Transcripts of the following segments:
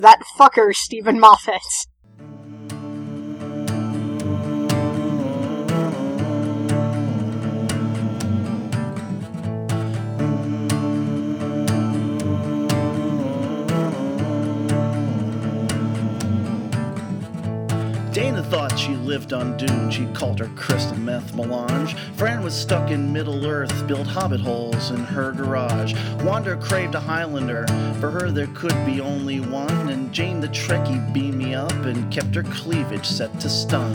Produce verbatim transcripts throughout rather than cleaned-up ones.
That fucker, Stephen Moffat. Dana thought she lived on Dune, she called her crystal meth melange. Fran was stuck in Middle Earth, built hobbit holes in her garage. Wanda craved a Highlander, for her there could be only one. And Jane the Trekkie beamed me up and kept her cleavage set to stun.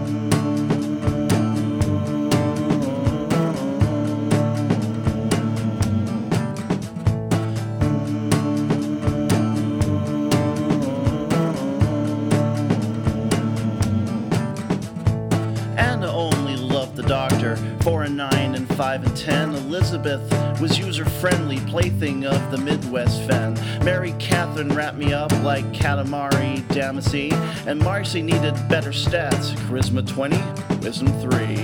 Four and nine and five and ten. Elizabeth was user-friendly, plaything of the Midwest Fen. Mary Catherine wrapped me up like Katamari Damacy. And Marcy needed better stats. Charisma twenty, wisdom three.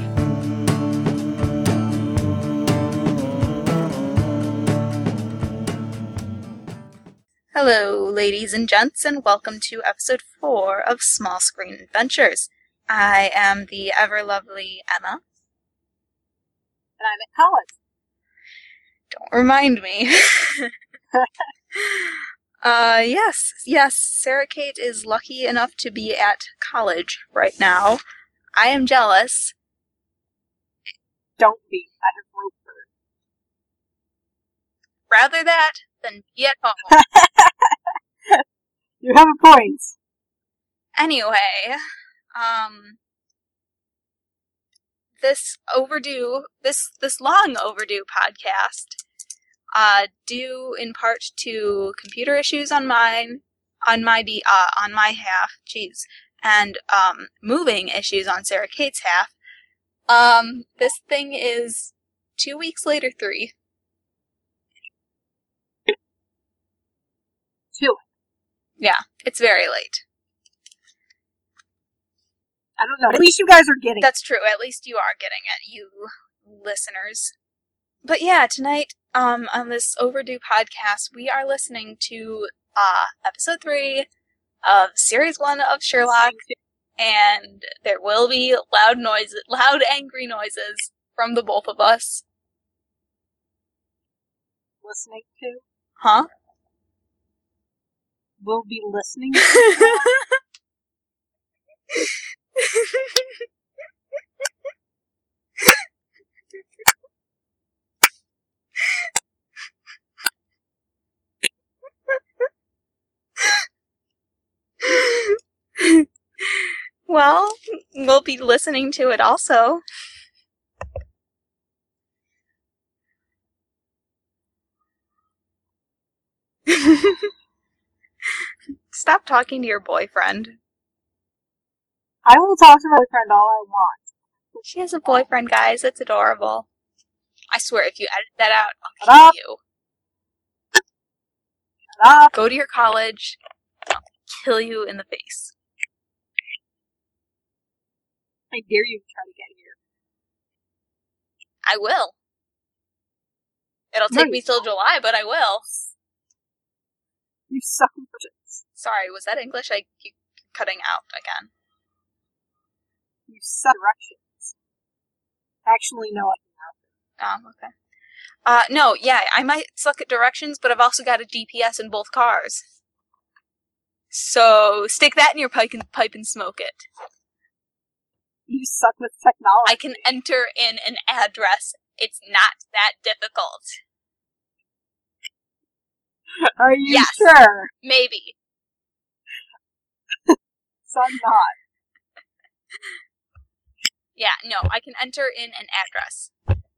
Hello, ladies and gents, and welcome to episode four of Small Screen Adventures. I am the ever-lovely Emma. And I'm at college. Don't remind me. uh, yes, yes, Sarah Kate is lucky enough to be at college right now. I am jealous. Don't be. I have rope her. Rather that than be at home. You have a point. Anyway, um... This overdue, this this long overdue podcast, uh, due in part to computer issues on mine, on my be uh, on my half, jeez, and um, moving issues on Sarah Kate's half. Um, this thing is two weeks later, three. Two. Yeah, it's very late. I don't know. At least you guys are getting it. That's true. At least you are getting it, you listeners. But yeah, tonight, um, on this overdue podcast, we are listening to, uh, episode three of series one of Sherlock, and there will be loud noises, loud angry noises from the both of us. Listening to? Huh? We'll be listening to? Well, we'll be listening to it also. Stop talking to your boyfriend. I will talk to my friend all I want. She has a boyfriend, guys. It's adorable. I swear, if you edit that out, I'll Shut kill up. you. Shut up. Go to your college. I'll kill you in the face. I dare you to try to get here. I will. It'll No, take me till July, but I will. You suck at budgets. Sorry, was that English? I keep cutting out again. You suck at directions. Actually, no, I Oh, okay. Uh, no, yeah, I might suck at directions, but I've also got a D P S in both cars. So, stick that in your pipe and, pipe and smoke it. You suck with technology. I can enter in an address. It's not that difficult. Are you Yes. sure? Maybe. So I'm not. Yeah, no, I can enter in an address.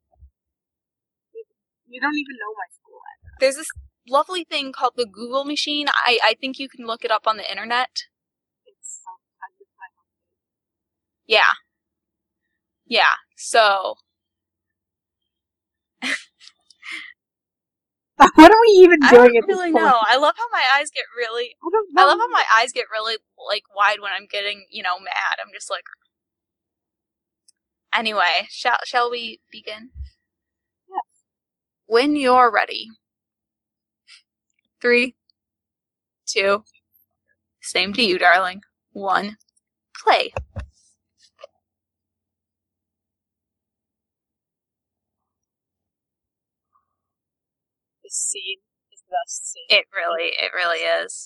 You don't even know my school address. There's this lovely thing called the Google machine. I, I think you can look it up on the internet. It's sometimes it's my home. Yeah. Yeah, so... What are we even I doing don't at this really point? know. I love how my eyes get really... I don't know. I love how my eyes get really, like, wide when I'm getting, you know, mad. I'm just like... Anyway, shall shall we begin? Yes. When you're ready. Three, two, Same to you, darling. One. Play. This scene is the best scene. It really, it really is.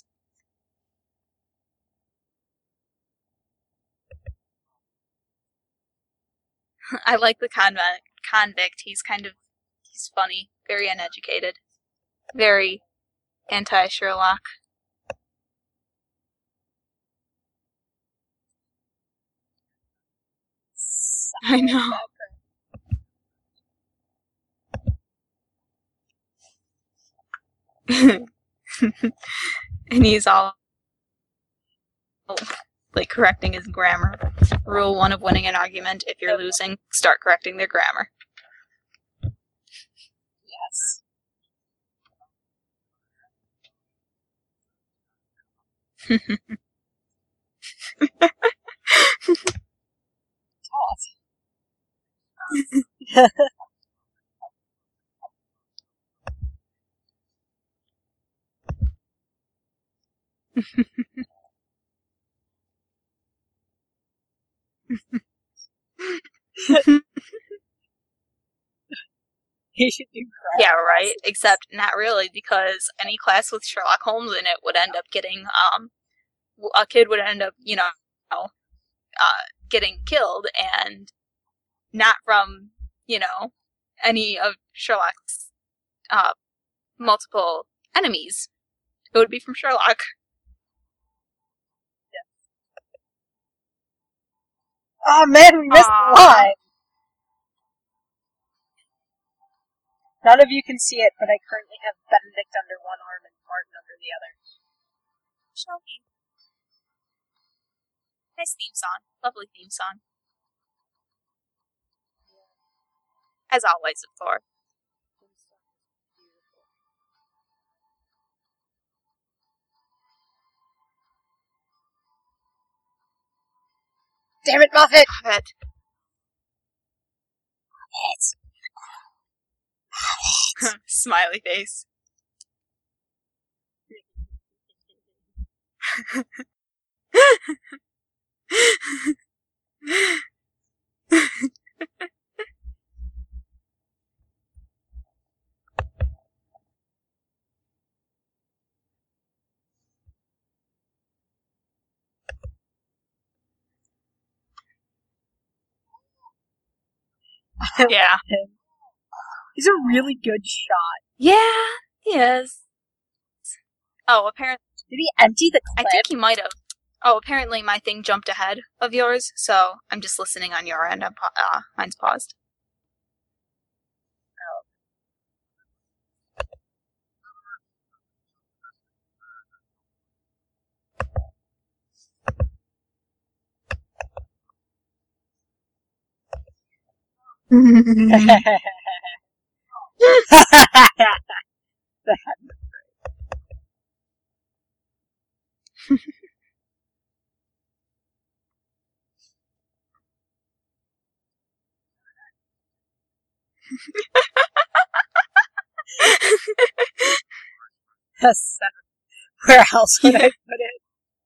I like the convict. Convict. He's kind of, he's funny, very uneducated, very anti-Sherlock. I know. And he's all like correcting his grammar. Rule one of winning an argument: if you're losing, start correcting their grammar. Yes. Tough. He should do crap. Yeah, right. Except not really, because any class with Sherlock Holmes in it would end up getting um, a kid would end up, you know, uh, getting killed, and not from, you know, any of Sherlock's uh multiple enemies. It would be from Sherlock. Oh man, we missed Aww. the line! None of you can see it, but I currently have Benedict under one arm and Martin under the other. Show me. Nice theme song. Lovely theme song. As always, of course. Damn it, Muffet! Muffet. Muffet. Smiley face. Yeah. He's a really good shot. Yeah, he is. Oh, apparently. Did he empty the clip? I think he might have. Oh, apparently my thing jumped ahead of yours, so I'm just listening on your end. I'm pa- uh, mine's paused. Yes. Where else would I put it?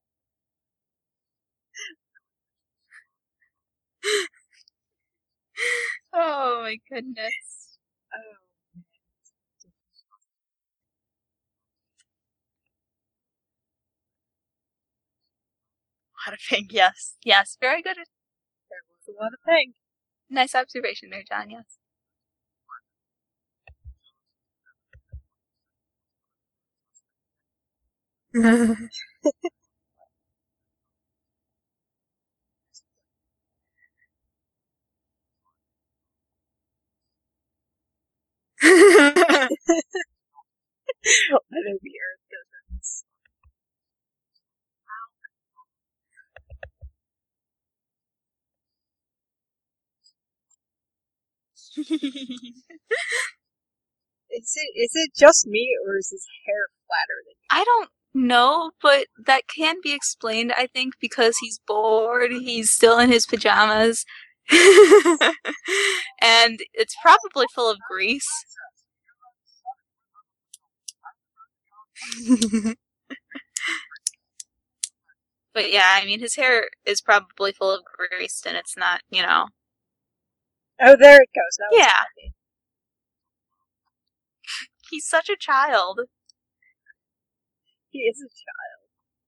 Oh my goodness. Oh. What a pig, yes. Yes, very good. There was a lot of things. Nice observation there, John, yes. Whether the earth goes. Is it is it just me, or is his hair flatter than you? I don't know, but that can be explained, I think, because he's bored, he's still in his pajamas, and it's probably full of grease. But yeah, I mean, his hair is probably full of grease, and it's not, you know. Oh, there it goes. That was Yeah. happy. He's such a child. He is a child.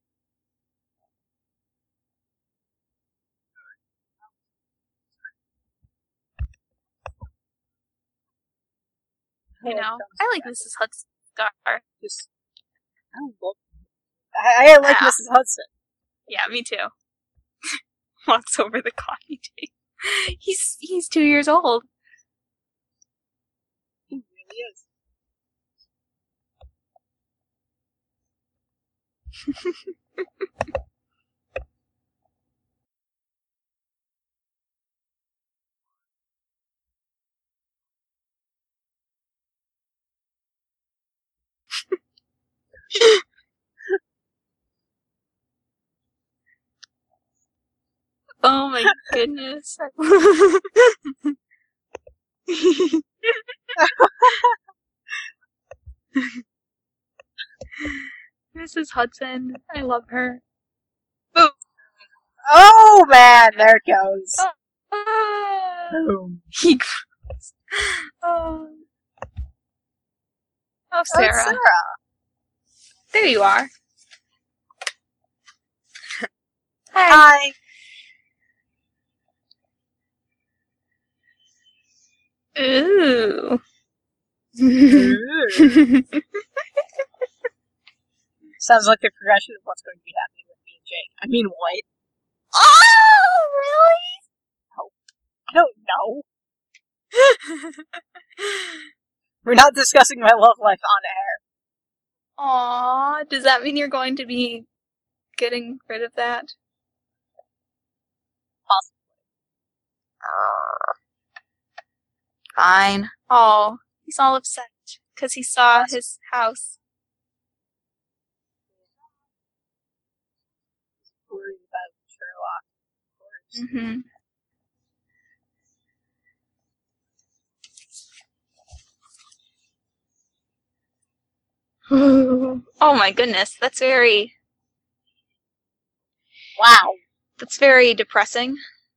You know, I like Missus Hudson's scar. Just, I don't look. I, I like Ah. Missus Hudson. Yeah, me too. Walks over the coffee table. He's he's two years old. He really is. Oh my goodness. Missus Hudson, I love her. Boom. Oh man, there it goes. Ah. Boom. He grows. Oh. Oh, Sarah. Oh, Sarah. There you are. Hi. Ooh. Ooh. Sounds like the progression of what's going to be happening with me and Jake. I mean, what? Oh, I don't know. We're not discussing my love life on air. Aw, does that mean you're going to be getting rid of that? Fine. Oh, he's all upset because he saw his house. Worried about Sherlock, of course. Mm-hmm. Oh my goodness, that's very, Wow. that's very depressing.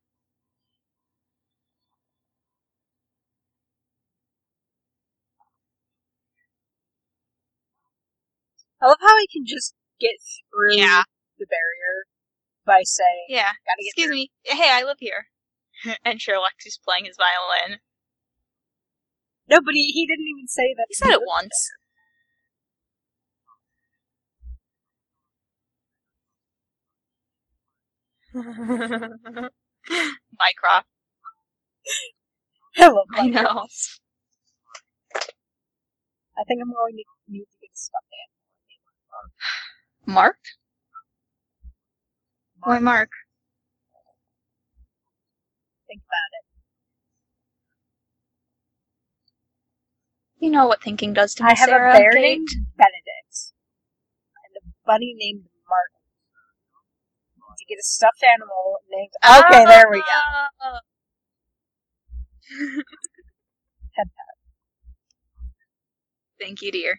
I love how he can just get through Yeah. the barrier by saying, Yeah. gotta get Excuse me. Hey, I live here. And Sherlock is playing his violin. No, but he, he didn't even say that. He said it lived once. Mycroft. there. I love I my know. girls. I think I'm going to need to get a stuffed animal. Mark? Why Mark? Think about it. You know what thinking does to me, I have Sarah. a bear Kate. named Benedict. And a bunny named Martin. To get a stuffed animal named... Okay, Ah! there we go. Head pat. Thank you, dear.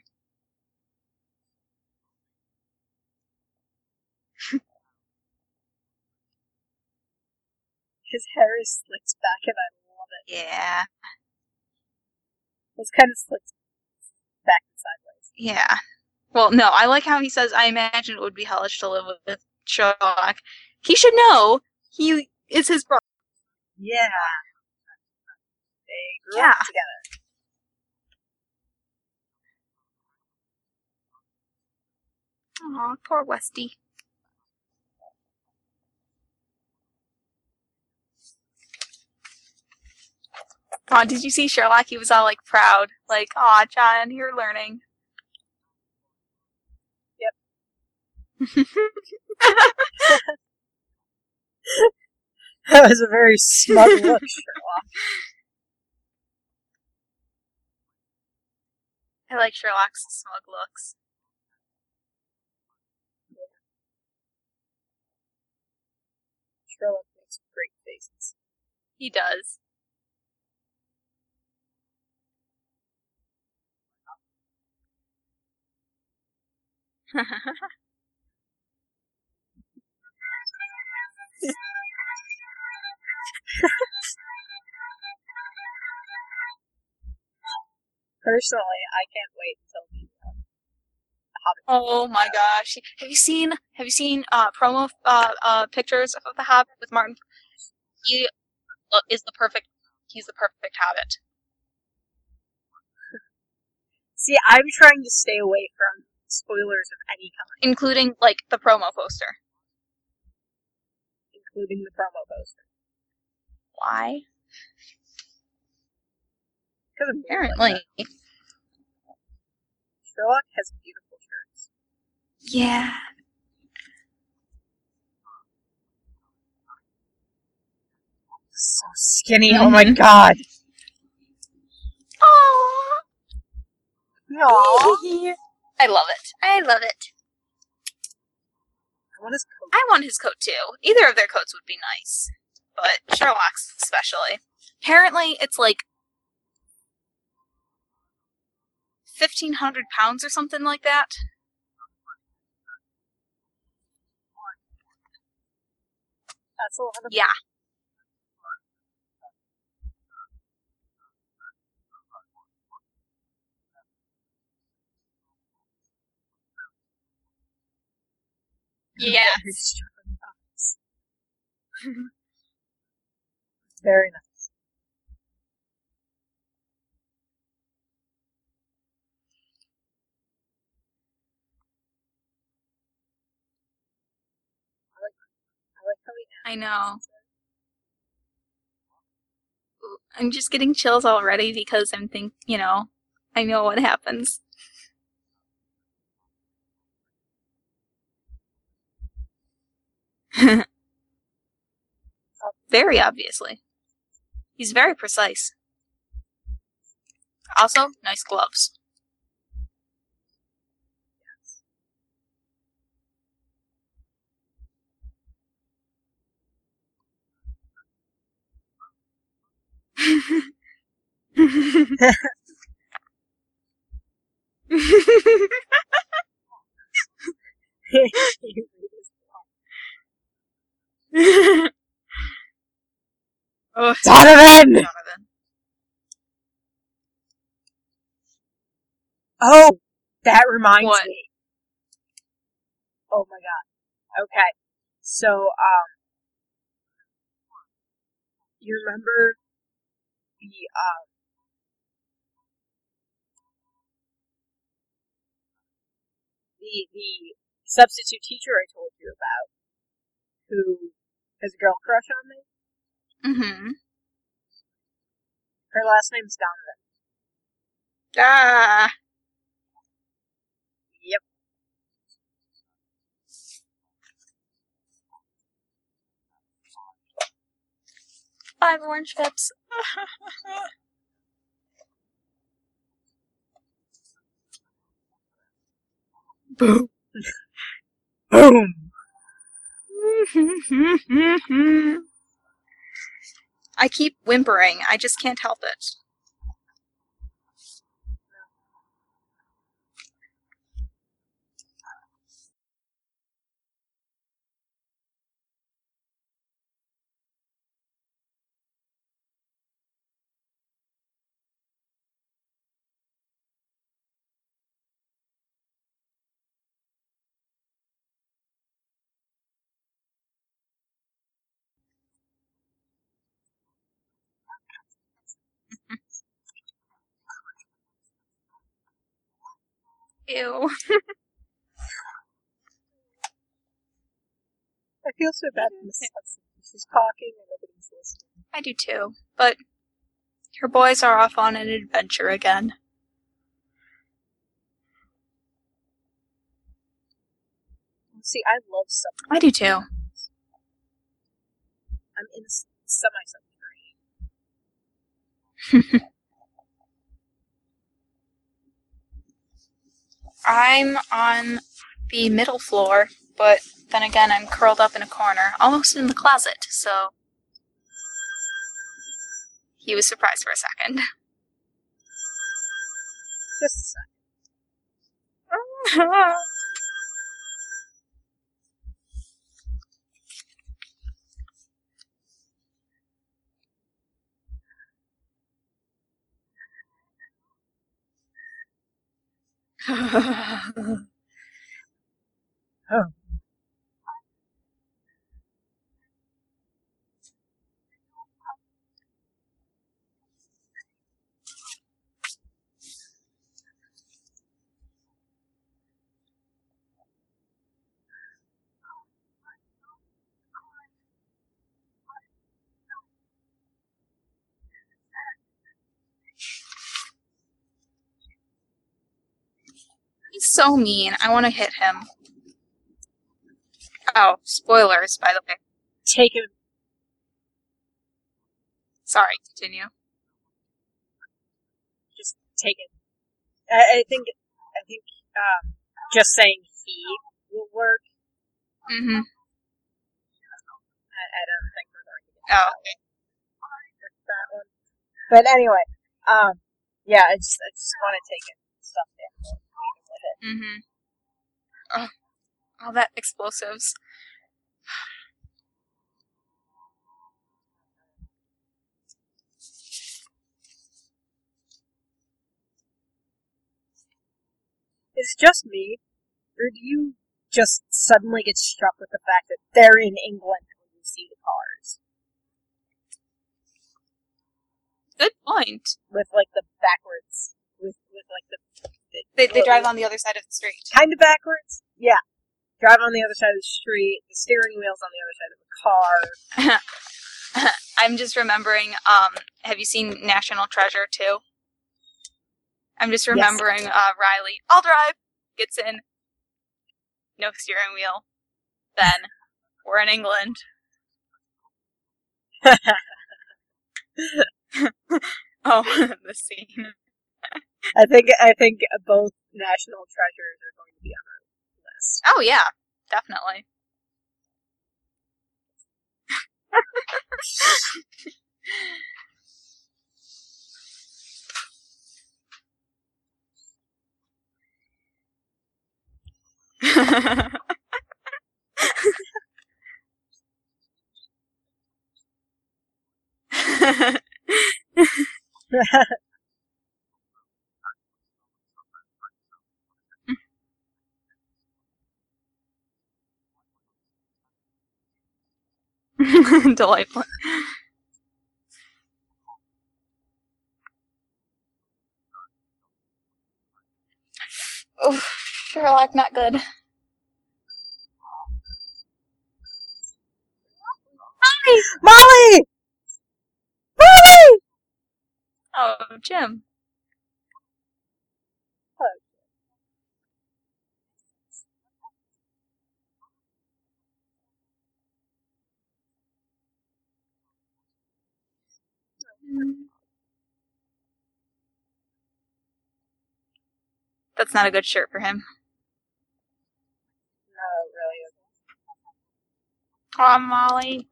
His hair is slicked back and I love it. Yeah. It's kind of slicked back and sideways. Yeah. Well, no, I like how he says, I imagine it would be hellish to live with Sherlock. He should know he is his brother. Yeah. They grew Yeah. up together. Aw, poor Westy. Aw, did you see Sherlock? He was all, like, proud. Like, aw, John, you're learning. Yep. That was a very smug look, Sherlock. I like Sherlock's smug looks. Sherlock makes great faces. He does. Personally, I can't wait until the uh, Hobbit. Oh my gosh! Have you seen Have you seen uh, promo uh, uh, pictures of the Hobbit with Martin? He is the perfect. He's the perfect Hobbit. See, I'm trying to stay away from spoilers of any kind, Including, like, the promo poster. including the promo poster. Why? Because of Apparently. Sherlock has beautiful shirts. Yeah. So skinny. Oh my god. Aww. Aww. I love it. I love it. I want his coat. I want his coat too. Either of their coats would be nice. But Sherlock's especially. Apparently, it's like fifteen hundred pounds or something like that. That's a lot of Yeah. Yeah. Very strong thighs. Very nice. I like, I like how he I know. I'm just getting chills already because I'm think, you know, I know what happens. Very obviously. He's very precise. Also, nice gloves. Oh, Donovan! Donovan. Oh, that reminds What? me. Oh my god. Okay. So, um, you remember the, um, the, the substitute teacher I told you about, who has a girl crush on me? Mm-hmm. Her last name's Donovan. Ah. Yep. Five orange pips. Boom. Boom. I keep whimpering. I just can't help it. Ew. I feel so bad for Miss Hudson. She's talking and nobody's listening. I do too. But her boys are off on an adventure again. See, I love stuff. I do too. I'm in semi-submarine. I'm on the middle floor, but then again, I'm curled up in a corner, almost in the closet, so he was surprised for a second. Just a second. Oh. He's so mean. I want to hit him. Oh, spoilers, by the way. Take him. Sorry, continue. Just take it. I, I think. I think. Um, just saying he will work. Mm-hmm. I, I don't think we're going to get Oh, okay. that one. But anyway, um, yeah, I just I just want to take it stuff in and beat him with it. Mm-hmm. Oh, all that explosives. Is it just me, or do you just suddenly get struck with the fact that they're in England when you see the cars? Good point. With, like, the backwards. With, with like, the... the They they drive on the other side of the street. Kind of backwards? Yeah. Drive on the other side of the street, the steering wheel's on the other side of the car. I'm just remembering, um, have you seen National Treasure too? I'm just remembering, yes. uh, Riley, I'll drive, gets in, no steering wheel. Then, we're in England. Oh, the scene. I think, I think both National Treasures are going to be on our list. Oh yeah, definitely. Delightful. Oh, Sherlock, not good. Hi! Molly! Molly! Oh, Jim. Hello. That's not a good shirt for him. No, it really isn't. Aw, Molly.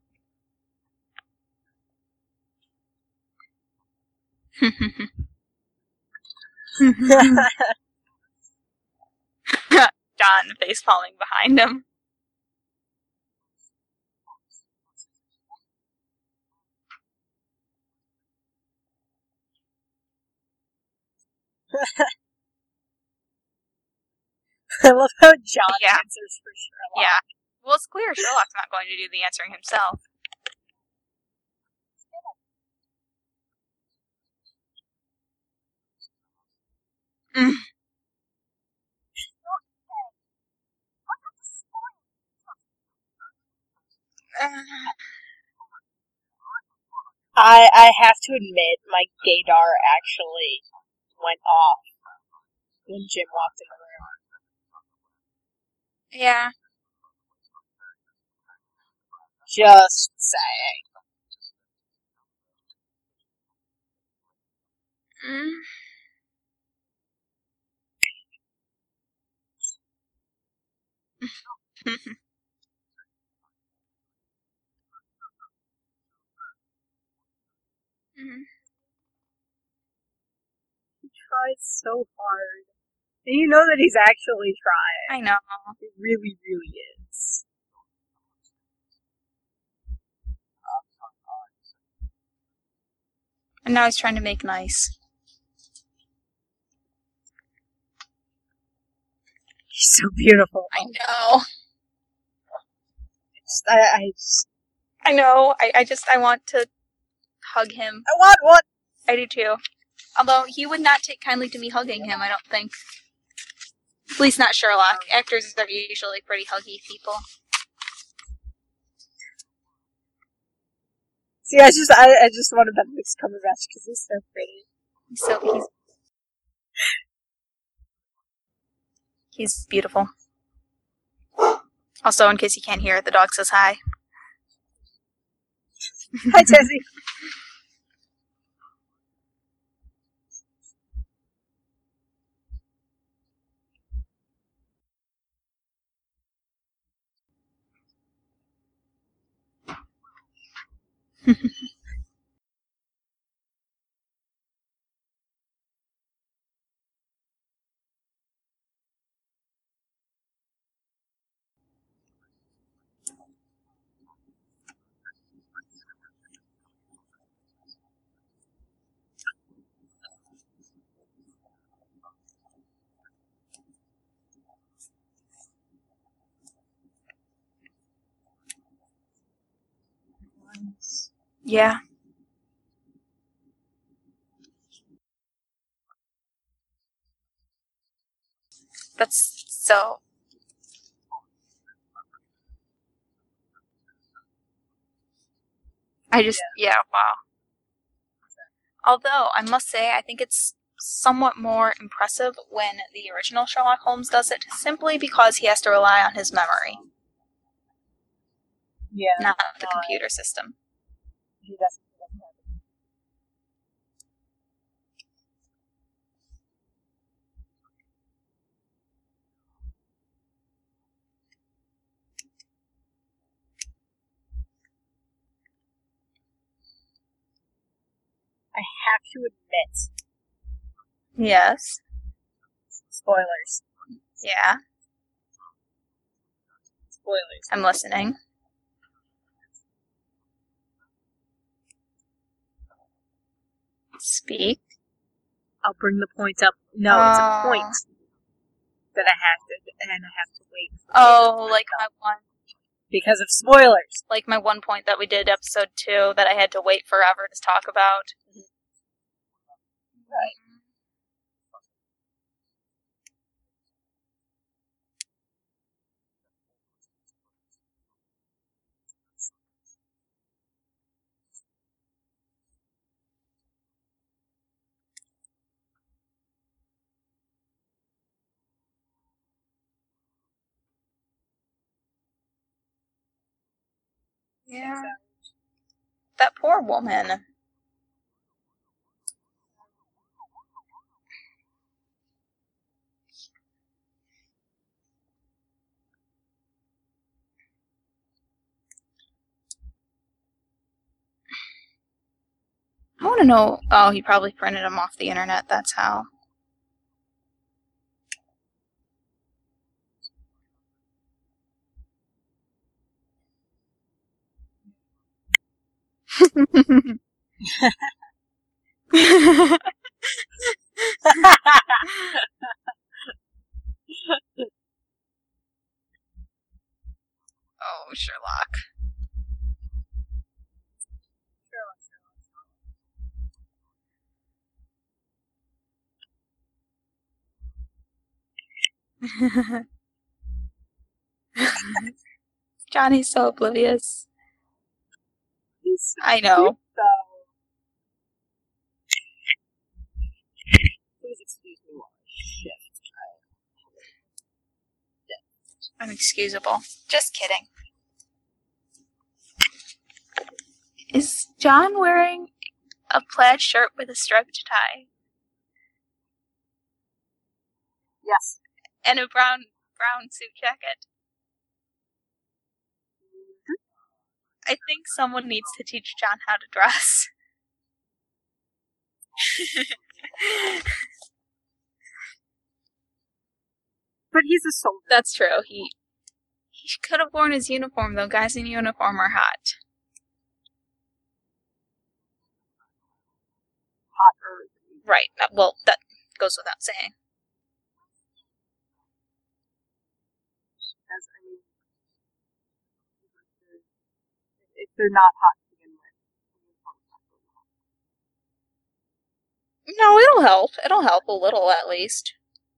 John face palming behind him. I love how John Yeah. answers for Sherlock. Yeah. Well, it's clear Sherlock's not going to do the answering himself. Mm. I I have to admit, my gaydar actually went off when Jim walked in the room. Yeah. Just saying. Mm. Mm. He tries so hard. And you know that he's actually trying. I know. He really, really is. And now he's trying to make nice. so beautiful. I know. Just, I, I just, I know. I, I just, I want to hug him. I want one. I do too. Although he would not take kindly to me hugging him, I don't think. At least not Sherlock. Actors are usually pretty huggy people. See, I just, I, I just want a Benedict Cumberbatch because he's so pretty. So he's he's beautiful. Also, in case you can't hear, the dog says hi. Hi, Tessie. Yeah. That's so... I just, yeah. yeah, wow. Although, I must say, I think it's somewhat more impressive when the original Sherlock Holmes does it, simply because he has to rely on his memory. Yeah. Not the uh, computer system. He doesn't. I have to admit. Yes. Spoilers. Yeah. Spoilers. I'm listening. Speak. I'll bring the points up. No, uh, it's a point that I have to, and I have to wait. For oh, like my one. Because of spoilers. Like my one point that we did episode two that I had to wait forever to talk about. Right. Yeah. That poor woman. I want to know... Oh, he probably printed them off the internet, that's how. Oh, Sherlock. Johnny's so oblivious. He's so I know. Cute, though. Please excuse me while I shift. Unexcusable. Just kidding. Is John wearing a plaid shirt with a striped tie? Yes. And a brown brown suit jacket? Mm-hmm. I think someone needs to teach John how to dress. But he's a soldier. That's true. He he could have worn his uniform, though. Guys in uniform are hot. Hotter. Right. Well, that goes without saying. if they're not hot to begin with. No, it'll help. It'll help a little, at least.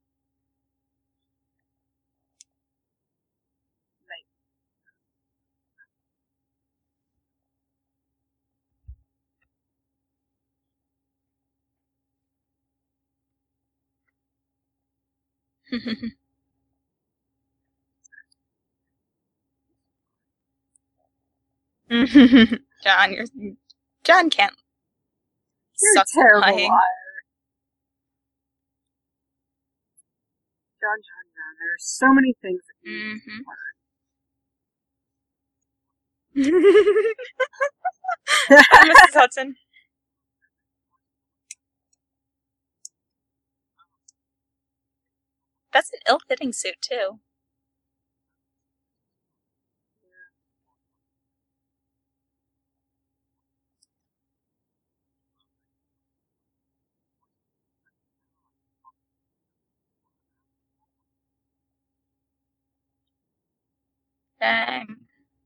John, you're John can't. You're suck a terrible lying. liar. John, John, John. There are so many things that you Mm-hmm. learn. Missus Hudson. That's an ill-fitting suit, too. Dang.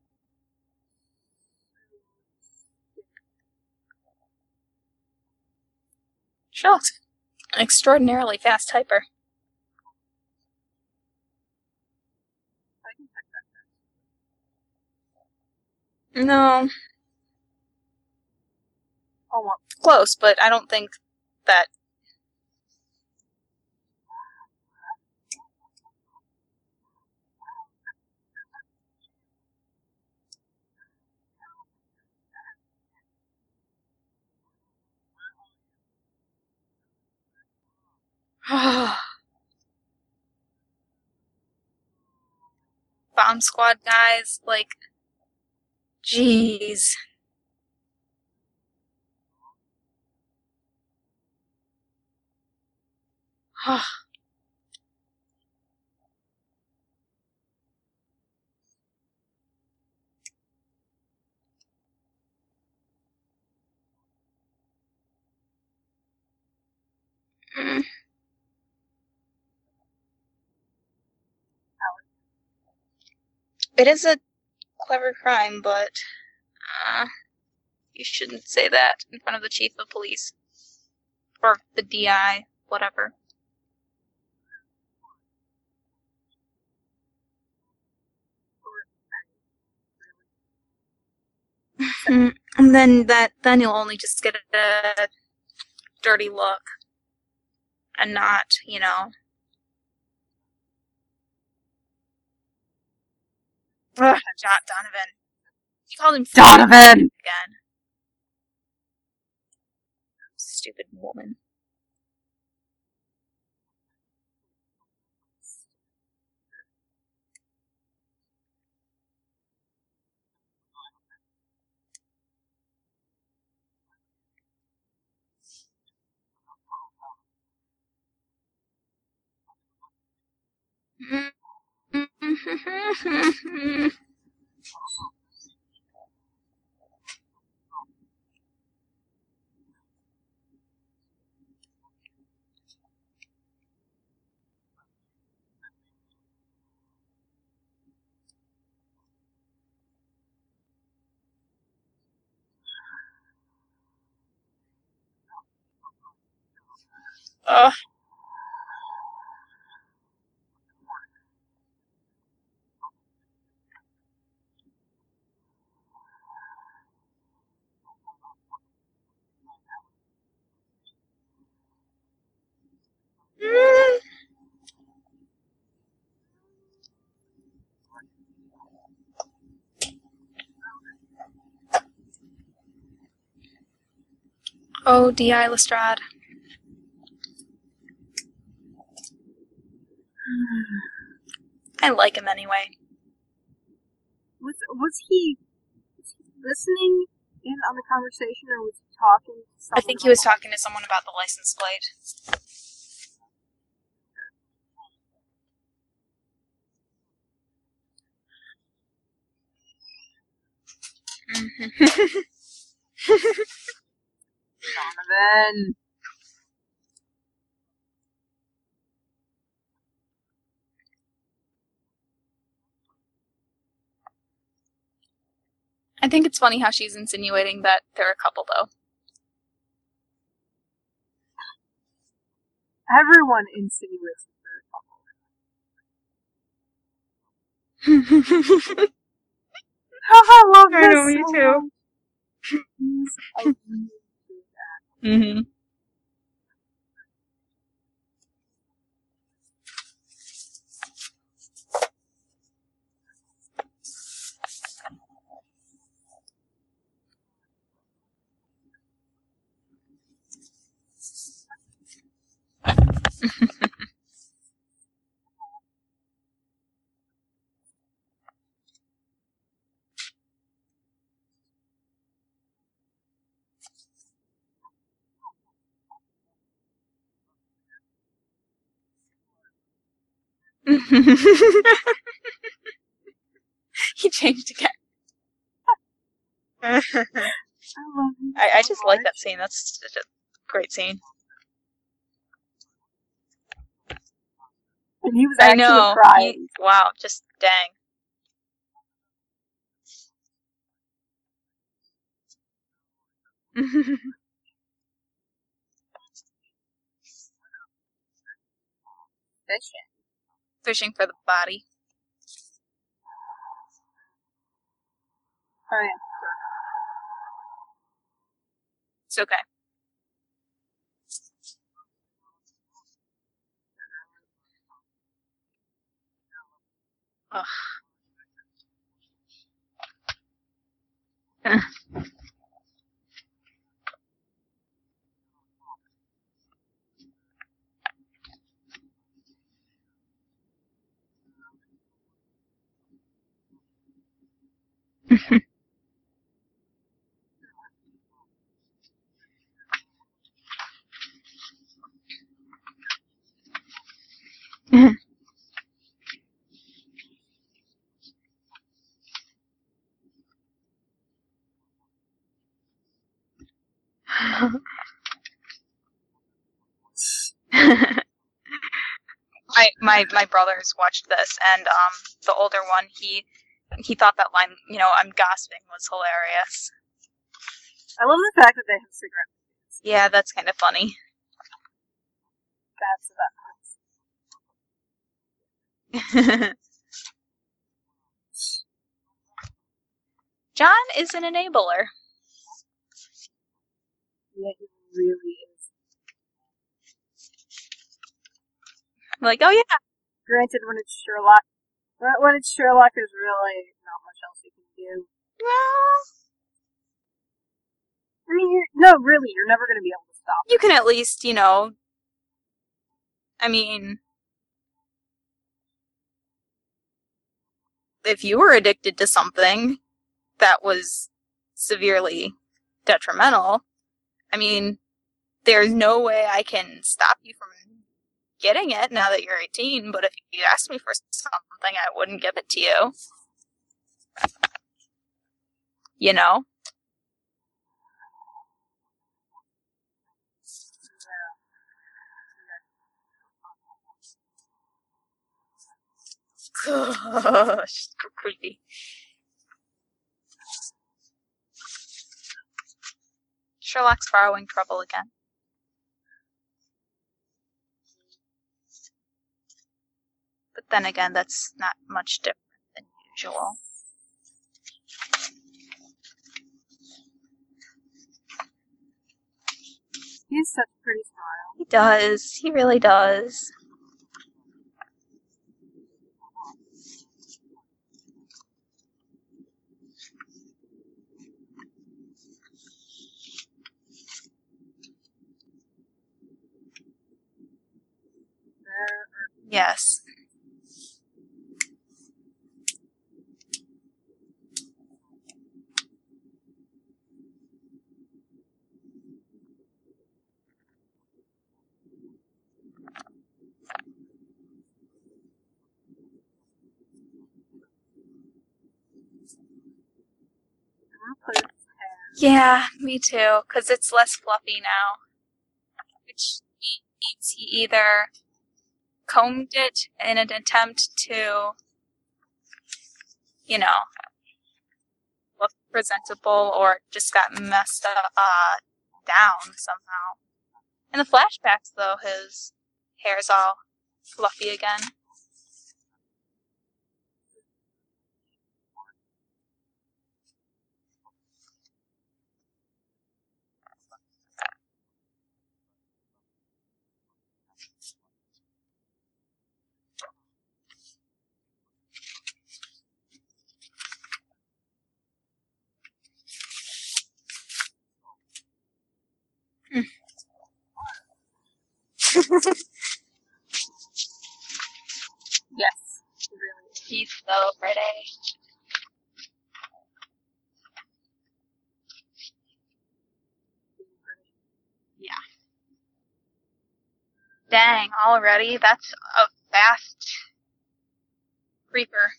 She looks an extraordinarily fast typer. I can check that. No, Oh, well, close, but I don't think that. Bomb Squad guys, like, jeez. Mm. It is a clever crime, but uh, you shouldn't say that in front of the chief of police. Or the D I, whatever. And then that then you'll only just get a dirty look. And not, you know. Ugh, John Donovan. You called him Donovan! again. Stupid woman. Ugh. Mm. Oh, D I Lestrade. I like him anyway. Was, was he was he listening in on the conversation, or was he talking to someone? I think he was talking to someone about the license plate. Donovan! I think it's funny how she's insinuating that they're a couple, though. Everyone insinuates that they're a couple. I love I this know, me so too. much. He's a really good actor. Mm-hmm. He changed again. I love him I, I so just like much. that scene. That's such a great scene. And he was I actually know. crying. He- wow, just dang. Fishing. Fishing for the body. Oh, yeah. It's okay. Ugh. my my my brothers watched this, and um, the older one, he he thought that line, you know, "I'm gasping," was hilarious. I love the fact that they have cigarettes. Yeah, that's kind of funny. That's about John is an enabler. Yeah, he really is. Like, oh yeah. Granted, when it's Sherlock, when it's Sherlock, there's really not much else you can do. Well, I mean, you're, no, really, you're never going to be able to stop you can at least, you know, I mean, if you were addicted to something that was severely detrimental, I mean, there's no way I can stop you from getting it now that you're eighteen, but if you asked me for something, I wouldn't give it to you. You know? Gosh, creepy. Sherlock's borrowing trouble again. But then again, that's not much different than usual. He has such a pretty smile. He does. He really does. Yes. Yeah, me too, because it's less fluffy now. Which means he either combed it in an attempt to, you know, look presentable or just got messed up, uh, down somehow. In the flashbacks, though, his hair's all fluffy again. Hmm. Yes, really. He's so pretty. Yeah. Dang, already? That's a fast creeper.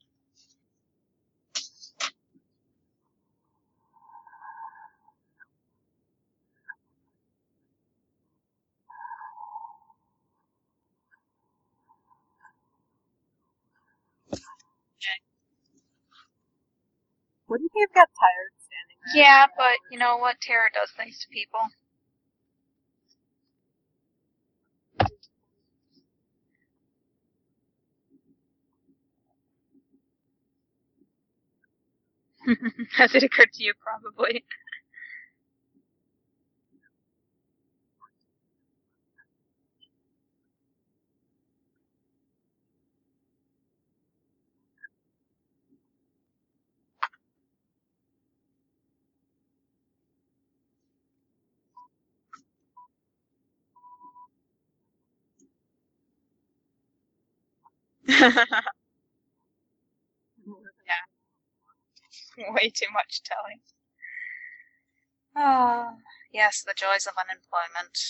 Wouldn't he have got tired standing there? Yeah, but you know what? Terror does things to people. Has it occurred to you? Probably. Yeah. Way too much telling. Oh, yes, the joys of unemployment.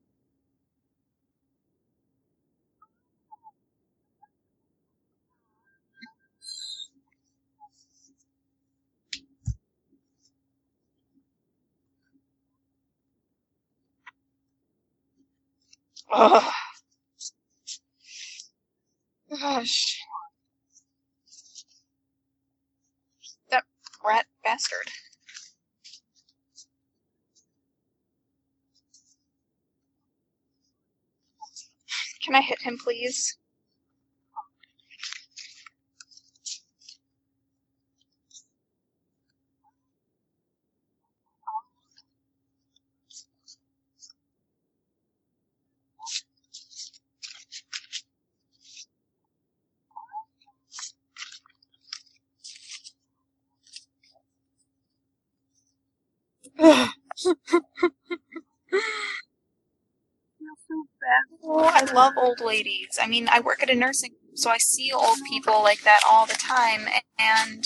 Oh. Gosh. That rat bastard. Can I hit him, please? So bad. Oh, I love old ladies. I mean, I work at a nursing, so I see old people like that all the time, and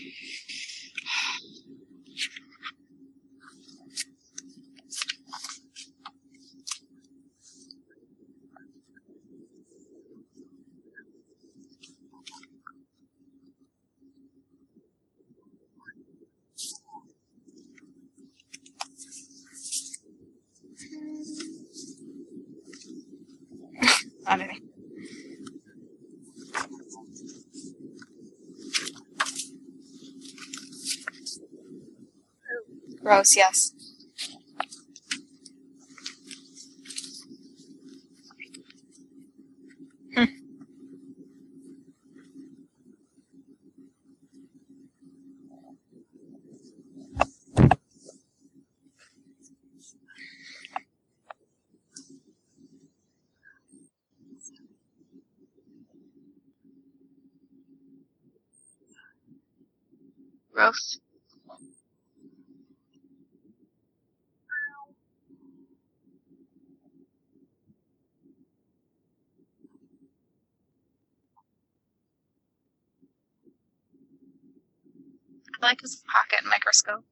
I don't know. Gross, yes. Hmm. Gross. I like his pocket microscope.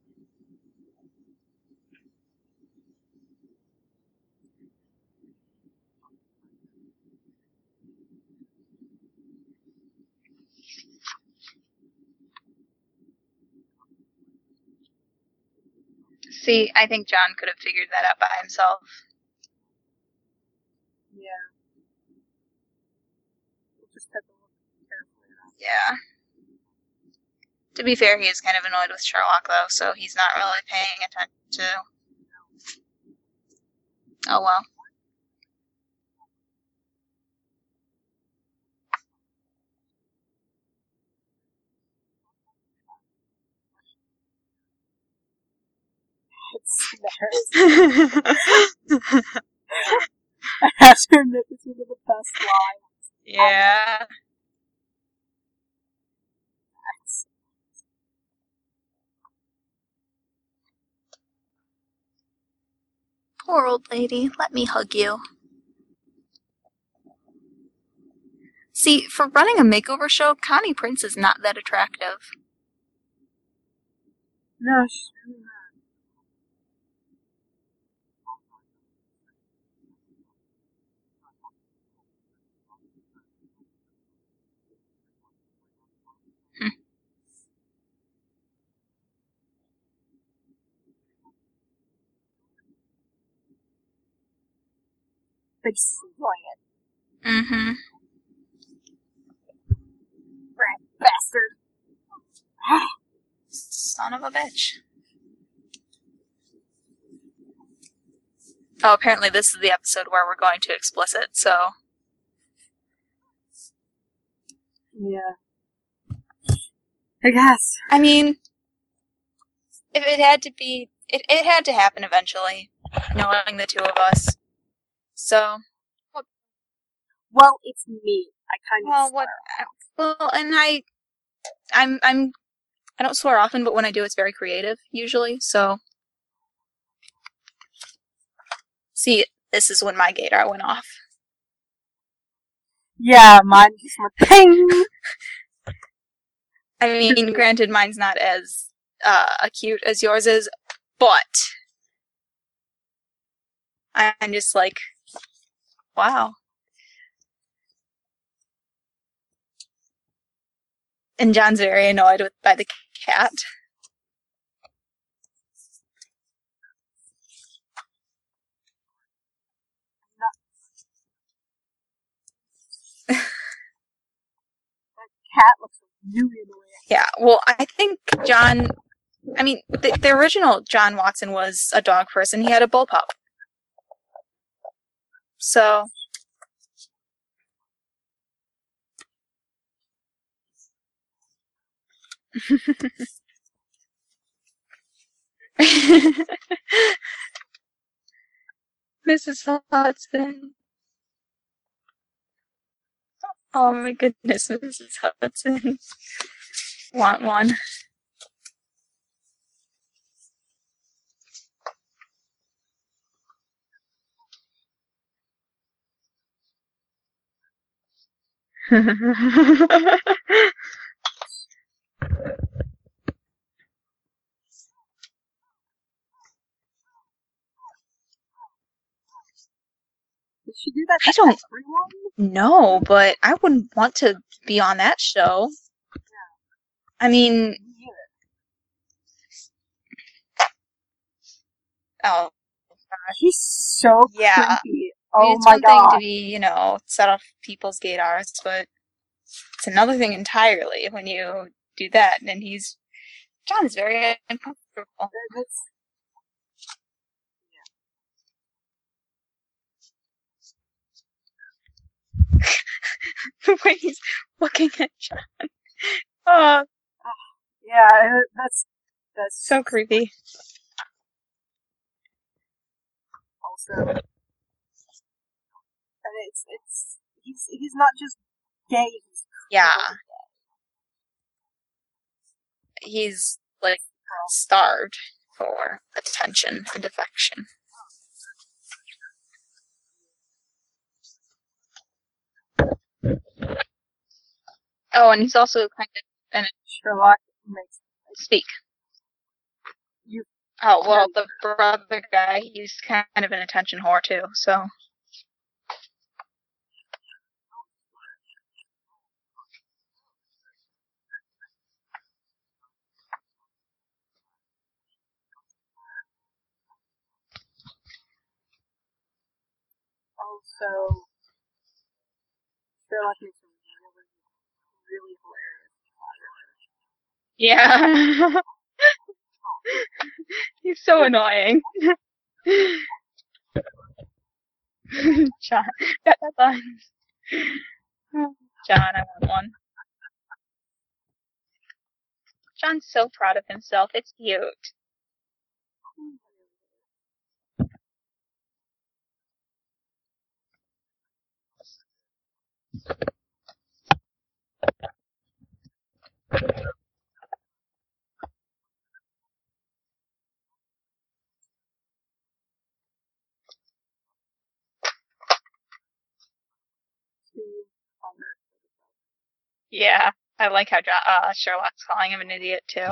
See, I think John could have figured that out by himself. Yeah. We'll just have to look carefully around. Yeah. To be fair, he is kind of annoyed with Sherlock, though, so he's not really paying attention to... Oh, well. It smells. I have to admit, this is one of the best lines. Yeah. Poor old lady. Let me hug you. See, for running a makeover show, Connie Prince is not that attractive. No, she's really not. Hmm. Big slant. Mm-hmm. Rat bastard. Son of a bitch. Oh, apparently this is the episode where we're going to explicit, so... Yeah. I guess. I mean, if it had to be... It, it had to happen eventually, knowing the two of us. So... Well, it's me. I kind of Well, swear. what... Well, and I... I'm... I'm... I don't swear often, but when I do, it's very creative, usually, so... See, this is when my gaydar went off. Yeah, mine just went ping! I mean, granted, mine's not as uh, acute as yours is, but I'm just like, wow. And John's very annoyed with by the cat. Cat looks really annoying. Yeah, well, I think John, I mean, the, the original John Watson was a dog person. He had a bullpup. So... Missus Hudson. Oh my goodness, Missus Hudson. Want one. Did she do that to I don't everyone? know, but I wouldn't want to be on that show. I mean, Yeah. oh, He's so Yeah. creepy. I mean, Oh it's my one god. thing to be, you know, set off people's gaydars, but it's another thing entirely when you do that. And he's John is very uncomfortable. That's, The way he's looking at John. Oh, yeah, that's that's so creepy. also, and it's it's he's he's not just gay. He's Yeah. He's like starved for attention and affection. Oh, and he's also kind of an Sherlock makes speak. You. Oh, well, the brother guy, he's kind of an attention whore too, so. Also, Sherlock makes a really, really hilarious. Yeah. He's so annoying. John, got that line. John, I want one. John's so proud of himself. It's cute. Yeah, I like how John, uh, Sherlock's calling him an idiot too.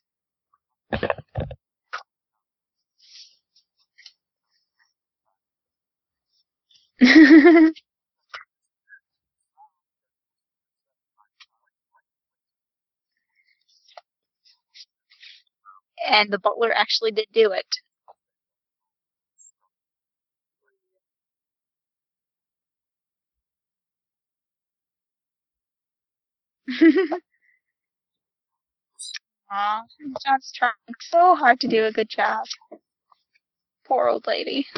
And the butler actually did do it. Aw, John's trying so hard to do a good job. Poor old lady.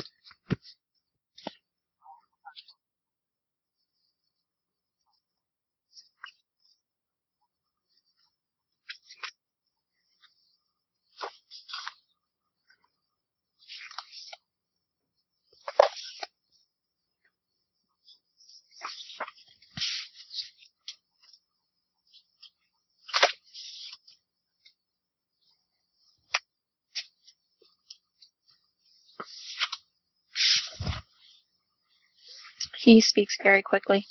He speaks very quickly.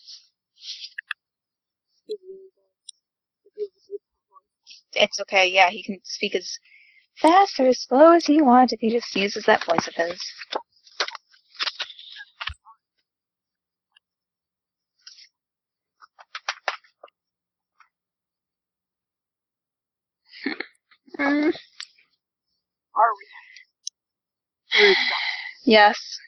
It's okay, yeah, he can speak as fast or as slow as he wants if he just uses that voice of his. Mm. Are we? Yes.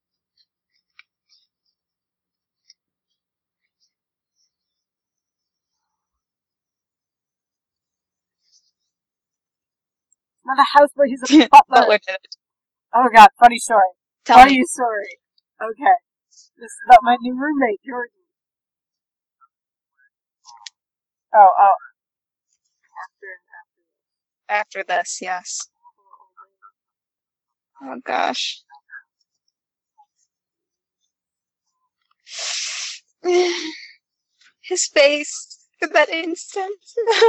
Not a houseboy, he's a butler. Butler did it. Oh god, funny story. Tell funny me. story. Okay. This is about my new roommate, Jordan. Oh, oh. After, After this, yes. Oh gosh. His face at that instant.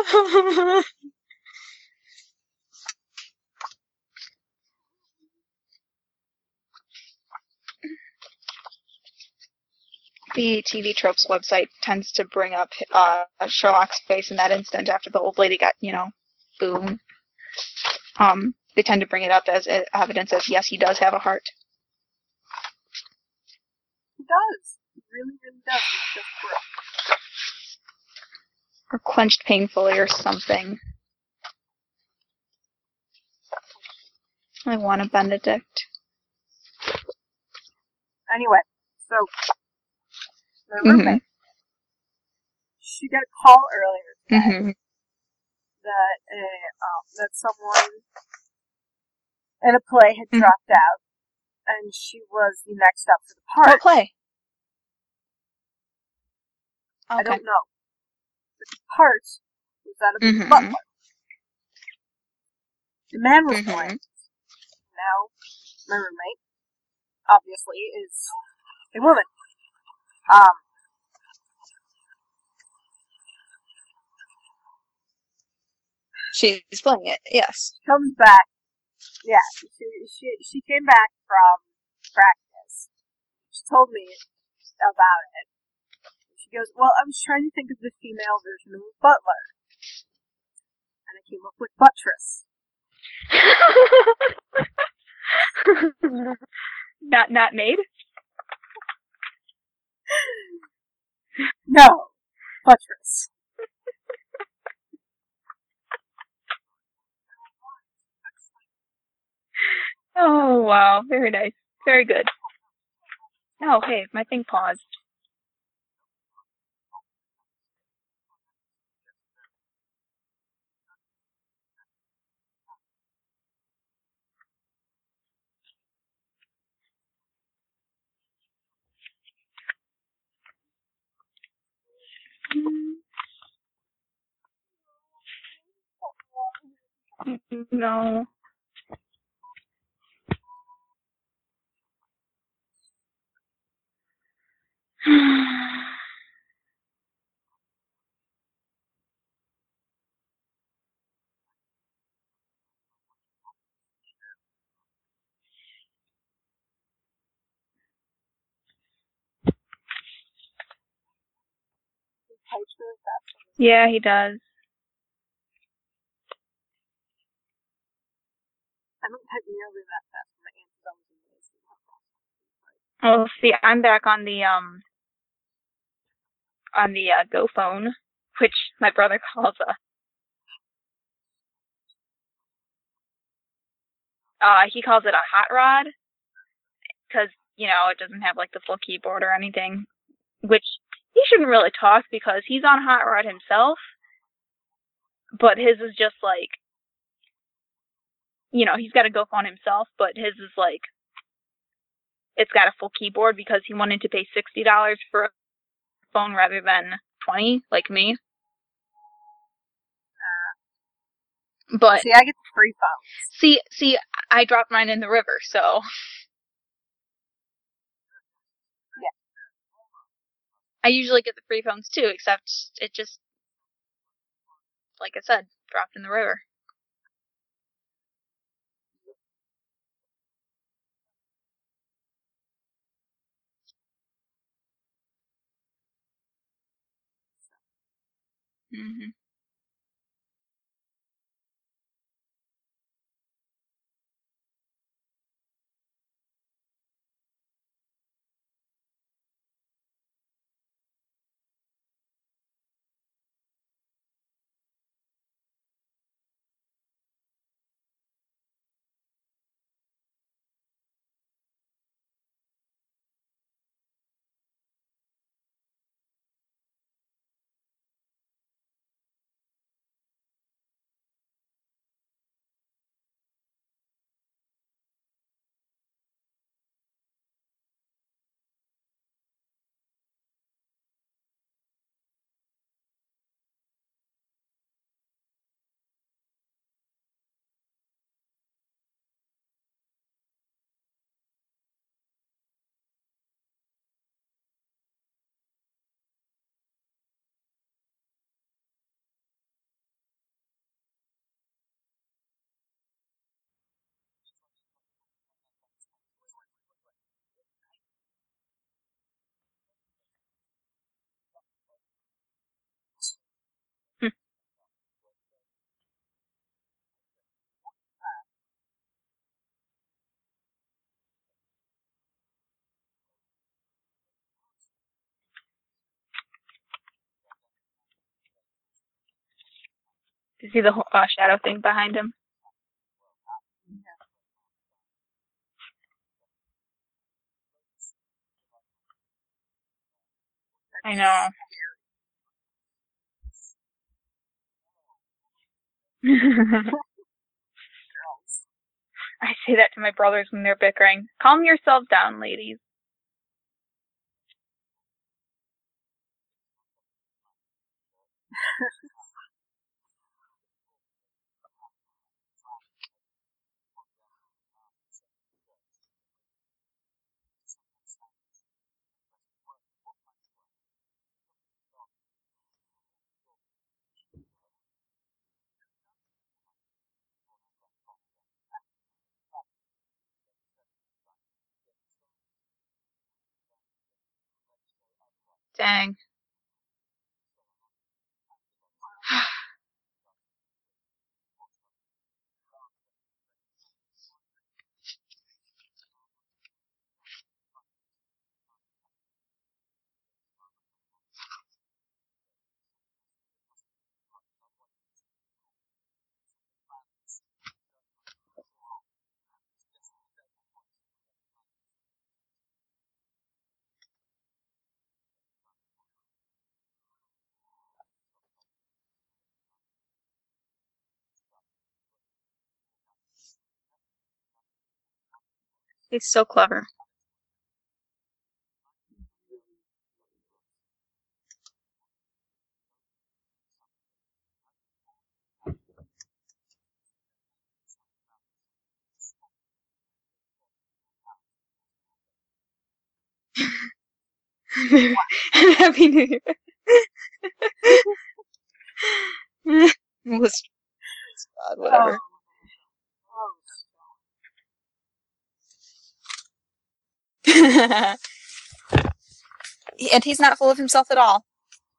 The T V Tropes website tends to bring up uh, Sherlock's face in that instant after the old lady got, you know, boom. Um, they tend to bring it up as evidence as yes, he does have a heart. He does. He really, really does. He's just broke. Or clenched painfully or something. I want a Benedict. Anyway, so my Mm-hmm. roommate, she got a call earlier today Mm-hmm. that uh, um, that someone in a play had Mhm. dropped out, and she was the next up for the part. What play? Okay. I don't know. But the part was that of the Mhm. butler. The man was Mhm. blind. Now, my roommate, obviously, is a woman. Um, She's playing it, yes. comes back. Yeah, she she she came back from practice. She told me about it. She goes, "Well, I was trying to think of the female version of a butler, and I came up with buttress." not not maid? No, buttress. Oh wow, very nice. Very good. Oh hey, my thing paused. No. Yeah, he does. I don't type nearly that fast. My aunt is always amazing. Oh, see, I'm back on the um on the uh, Go phone, which my brother calls a. Uh, he calls it a hot rod, because you know it doesn't have like the full keyboard or anything. Which he shouldn't really talk because he's on hot rod himself, but his is just like, you know, he's got a Go phone himself, but his is like, it's got a full keyboard because he wanted to pay sixty dollars for a phone rather than twenty, like me. But see, I get the free phones. See, see, I dropped mine in the river, so. Yeah. I usually get the free phones too, except it just, like I said, dropped in the river. Mm-hmm. Hm. Do you see the uh, shadow thing behind him? I know. I say that to my brothers when they're bickering. Calm yourselves down, ladies. Dang. He's so clever. Happy New Year. Was God, whatever. Oh. And he's not full of himself at all.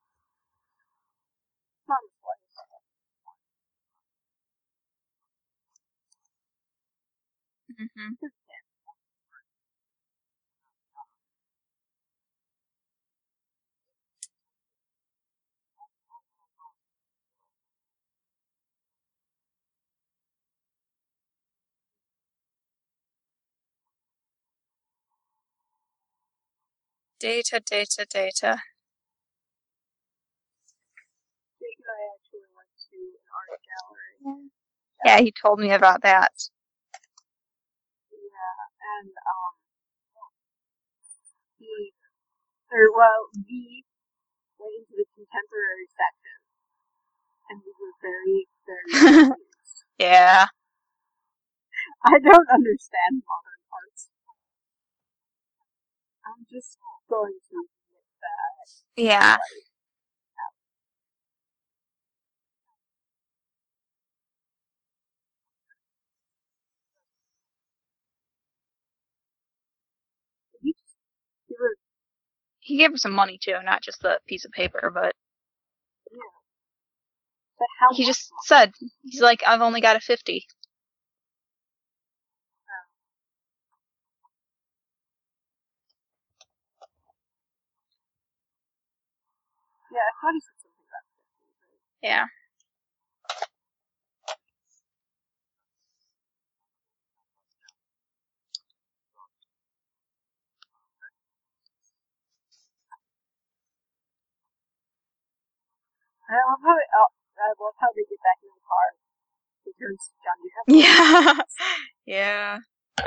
Mm-hmm. Data, data, data. Jake and I actually went to an art gallery. Yeah, he told me about that. Yeah, and um, he, or well, we went into the contemporary section, and we were very, very confused. Yeah. I don't understand modern art. I'm just going to admit that. Yeah. Like, he, he was, He gave her some money too, not just the piece of paper, but yeah. But how he much just money? said, he's like, I've only got a fifty. Yeah, I thought he said something about fifty. Yeah. I love how it, oh, I love how they get back in the car. He turns to John. Do you have Yeah. Yeah.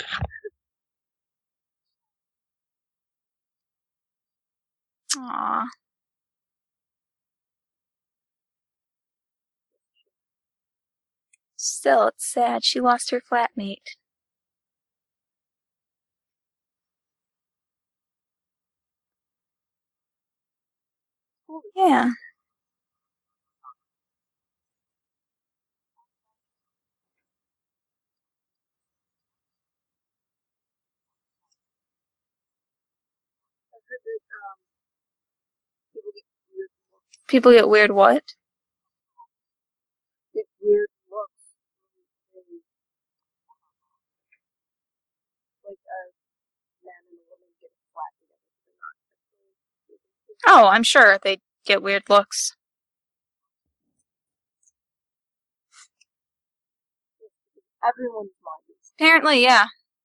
Aw. Still, it's sad. She lost her flatmate. Yeah. I've heard that um, people get weird looks. People get weird what? Get weird looks. When, like a man and a woman get flat together. They're not sexually. Oh, I'm sure they get weird looks. Everyone's mind is. Apparently, yeah.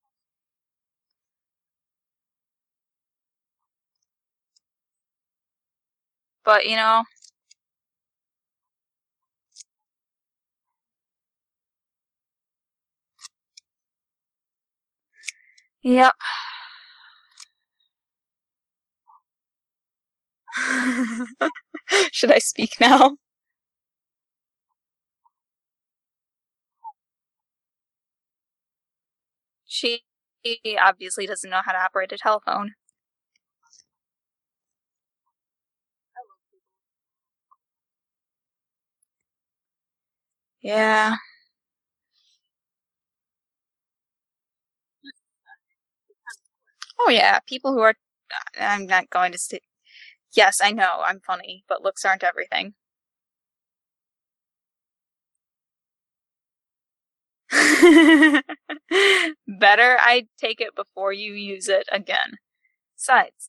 But, you know. Yep. Should I speak now? She obviously doesn't know how to operate a telephone. Yeah. Oh, yeah. People who are. I'm not going to say. Yes, I know, I'm funny, but looks aren't everything. Better I take it before you use it again. Besides.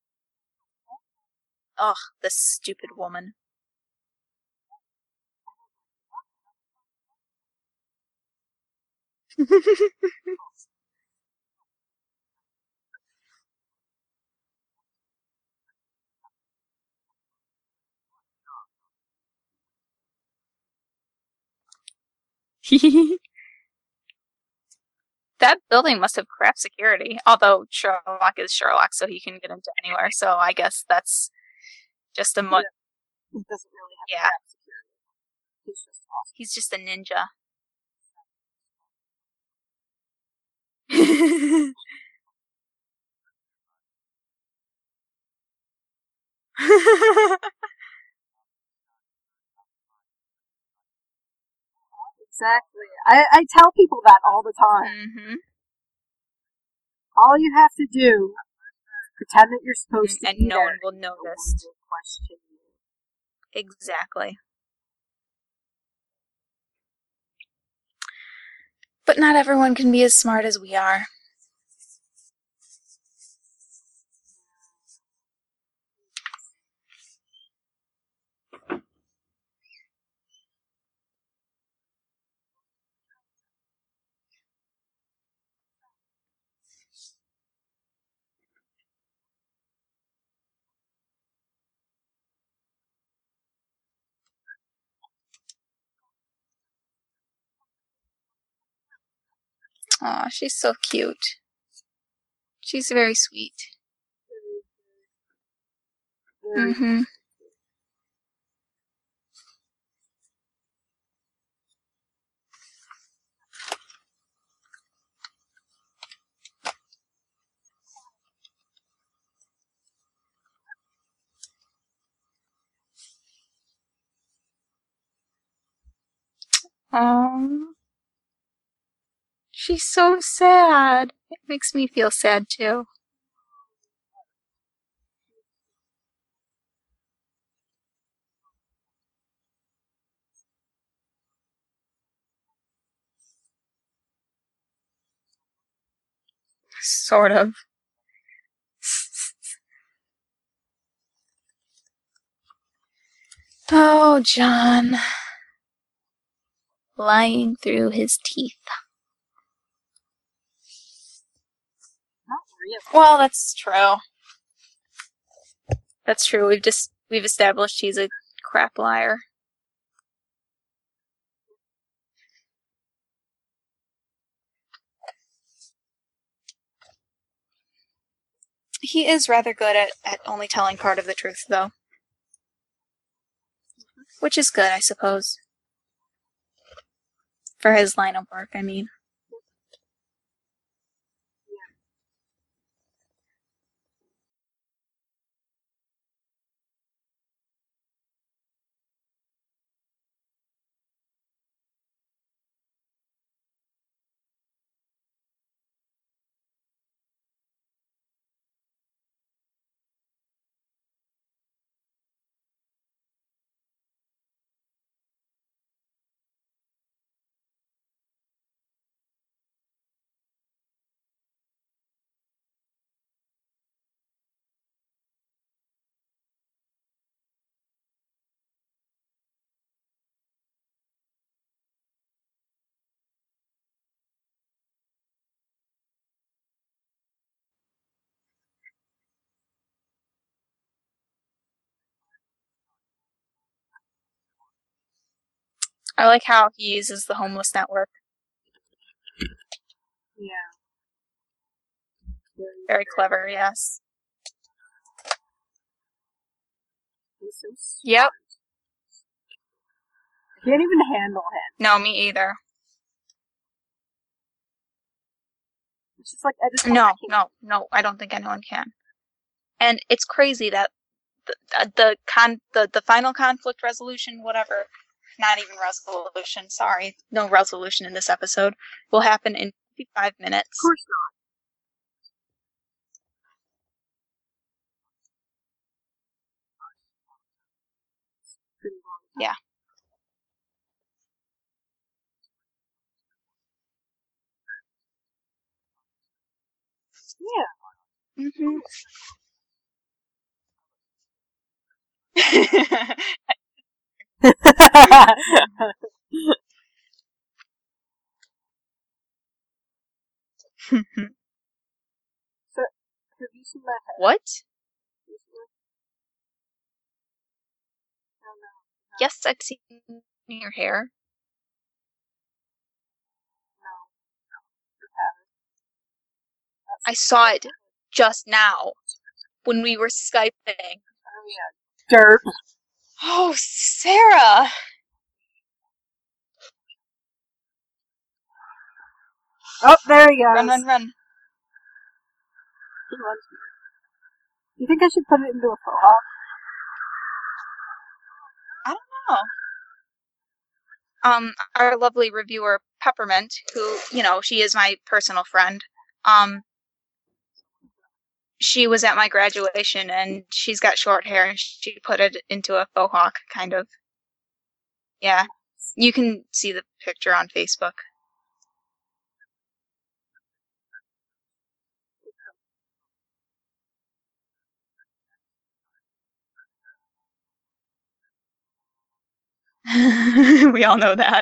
Ugh, this stupid woman. That building must have crap security. Although Sherlock is Sherlock, so he can get into anywhere. So I guess that's just a mo- He doesn't really have Yeah. crap security. He's just awesome. He's just a ninja. Exactly. I, I tell people that all the time. Mm-hmm. All you have to do is pretend that you're supposed to And be no there. one will No one notice. will question you. Exactly. But not everyone can be as smart as we are. Aw, she's so cute. She's very sweet. Very Mm-hmm. Um, she's so sad. It makes me feel sad too. Sort of. Oh, John. Lying through his teeth. Not really. Well, that's true. That's true. We've just we've established he's a crap liar. He is rather good at, at only telling part of the truth, though. Which is good, I suppose. For his line of work, I mean. I like how he uses the homeless network. Yeah. Very, Very clever, yes. He's so smart. Yep. I can't even handle him. No, me either. It's just like, I just No, I can't. no, no, I don't think anyone can. And it's crazy that the the con the, the final conflict resolution, whatever, not even resolution, sorry, no resolution in this episode, will happen in fifty-five minutes. Of course not. Pretty long time. Yeah. Yeah. Mm-hmm. So, have you seen my hair? What? Recently? No, no. no. Yes, I've seen your hair. No. No. You haven't. That's I saw it just now when we were Skyping. Oh, yeah. Dirt. Oh, Sarah! Oh, there he goes. Run, run, run. He runs weird. You think I should put it into a faux hawk? Oh. Um, our lovely reviewer, Peppermint, who, you know, she is my personal friend, um, she was at my graduation, and she's got short hair, and she put it into a faux hawk, kind of. Yeah. You can see the picture on Facebook. We all know that.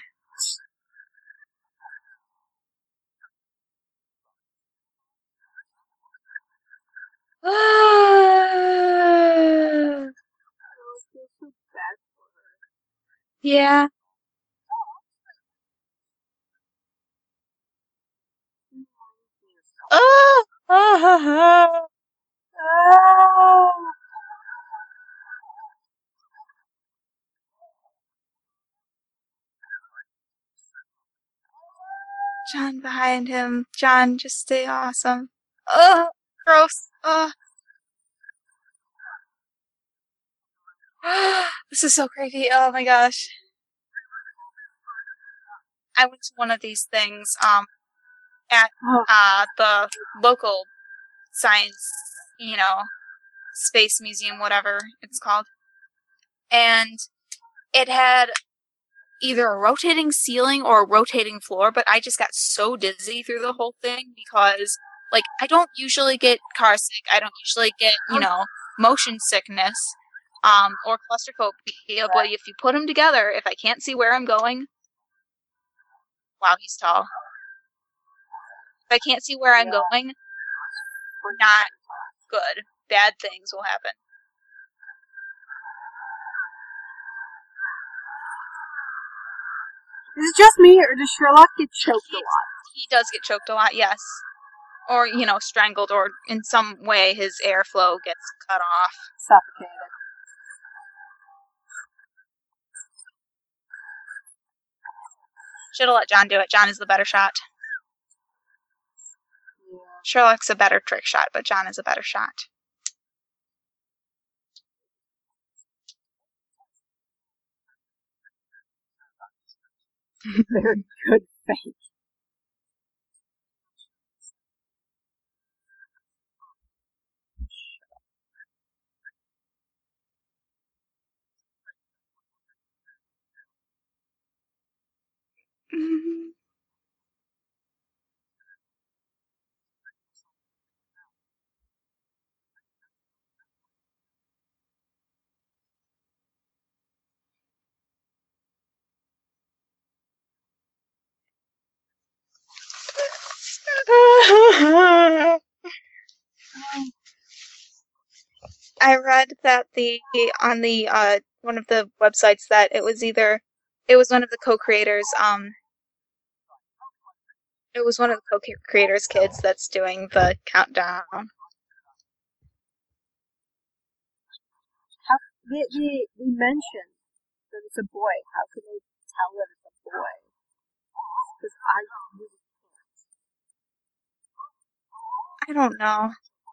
Yeah. Oh! Oh! John behind him. John, just stay awesome. Oh, gross. Oh. This is so creepy. Oh my gosh. I went to one of these things um at uh the local science, you know, space museum, whatever it's called. And it had either a rotating ceiling or a rotating floor, but I just got so dizzy through the whole thing because, like, I don't usually get car sick. I don't usually get, you know, motion sickness um, or claustrophobia, but if you put them together, if I can't see where I'm going, wow, he's tall. If I can't see where I'm going, not good. Bad things will happen. Is it just me, or does Sherlock get choked he, a lot? He does get choked a lot, yes. Or, you know, strangled, or in some way his airflow gets cut off. Suffocated. Should've let John do it. John is the better shot. Yeah. Sherlock's a better trick shot, but John is a better shot. Very good fake. Mm-hmm. I read that the on the uh one of the websites that it was either it was one of the co-creators um it was one of the co-creators' kids that's doing the countdown. How they they, they mentioned that it's a boy. How could they tell that it's a boy? Because I really I don't know.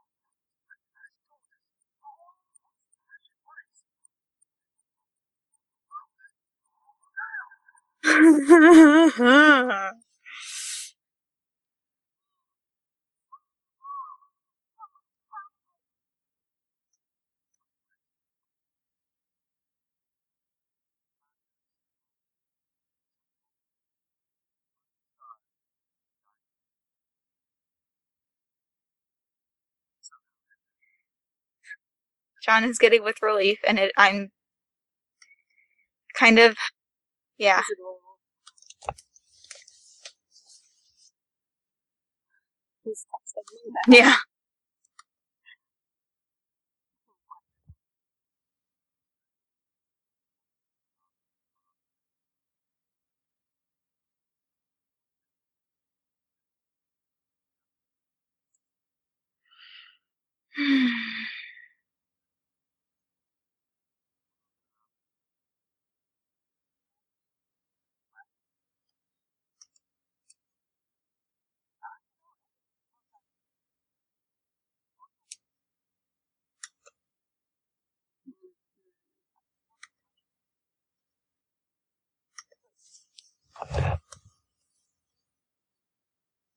John is getting with relief, and it, I'm kind of, yeah. He's texting me that. Yeah.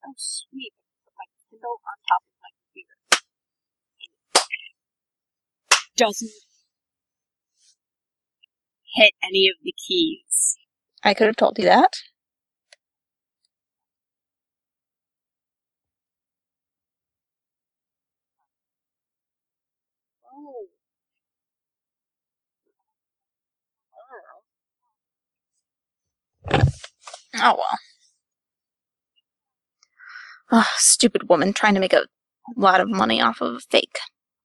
Oh, sweet. Put my Kindle on top of my computer. Doesn't hit any of the keys. I could have told you that. Oh. Oh, well. Oh, stupid woman trying to make a lot of money off of a fake.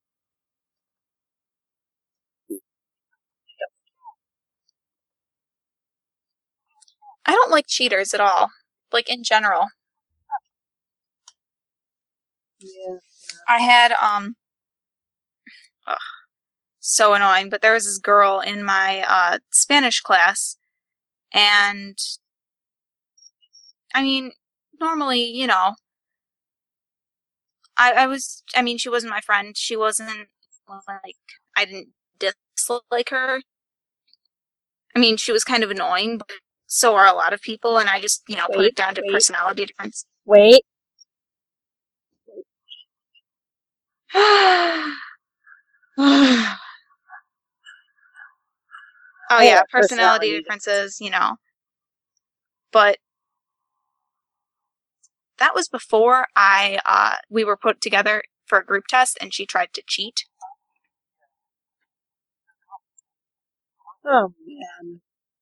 I don't like cheaters at all. Like, in general. Yeah. I had, um... Ugh, so annoying, but there was this girl in my uh, Spanish class, and... I mean, normally, you know... I, I was... I mean, she wasn't my friend. She wasn't, like... I didn't dislike her. I mean, she was kind of annoying, but so are a lot of people, and I just, you know, Wait, put it down to wait. personality difference. Wait. Oh I yeah, have personality personality differences, you know. But that was before I uh we were put together for a group test and she tried to cheat. Oh, man.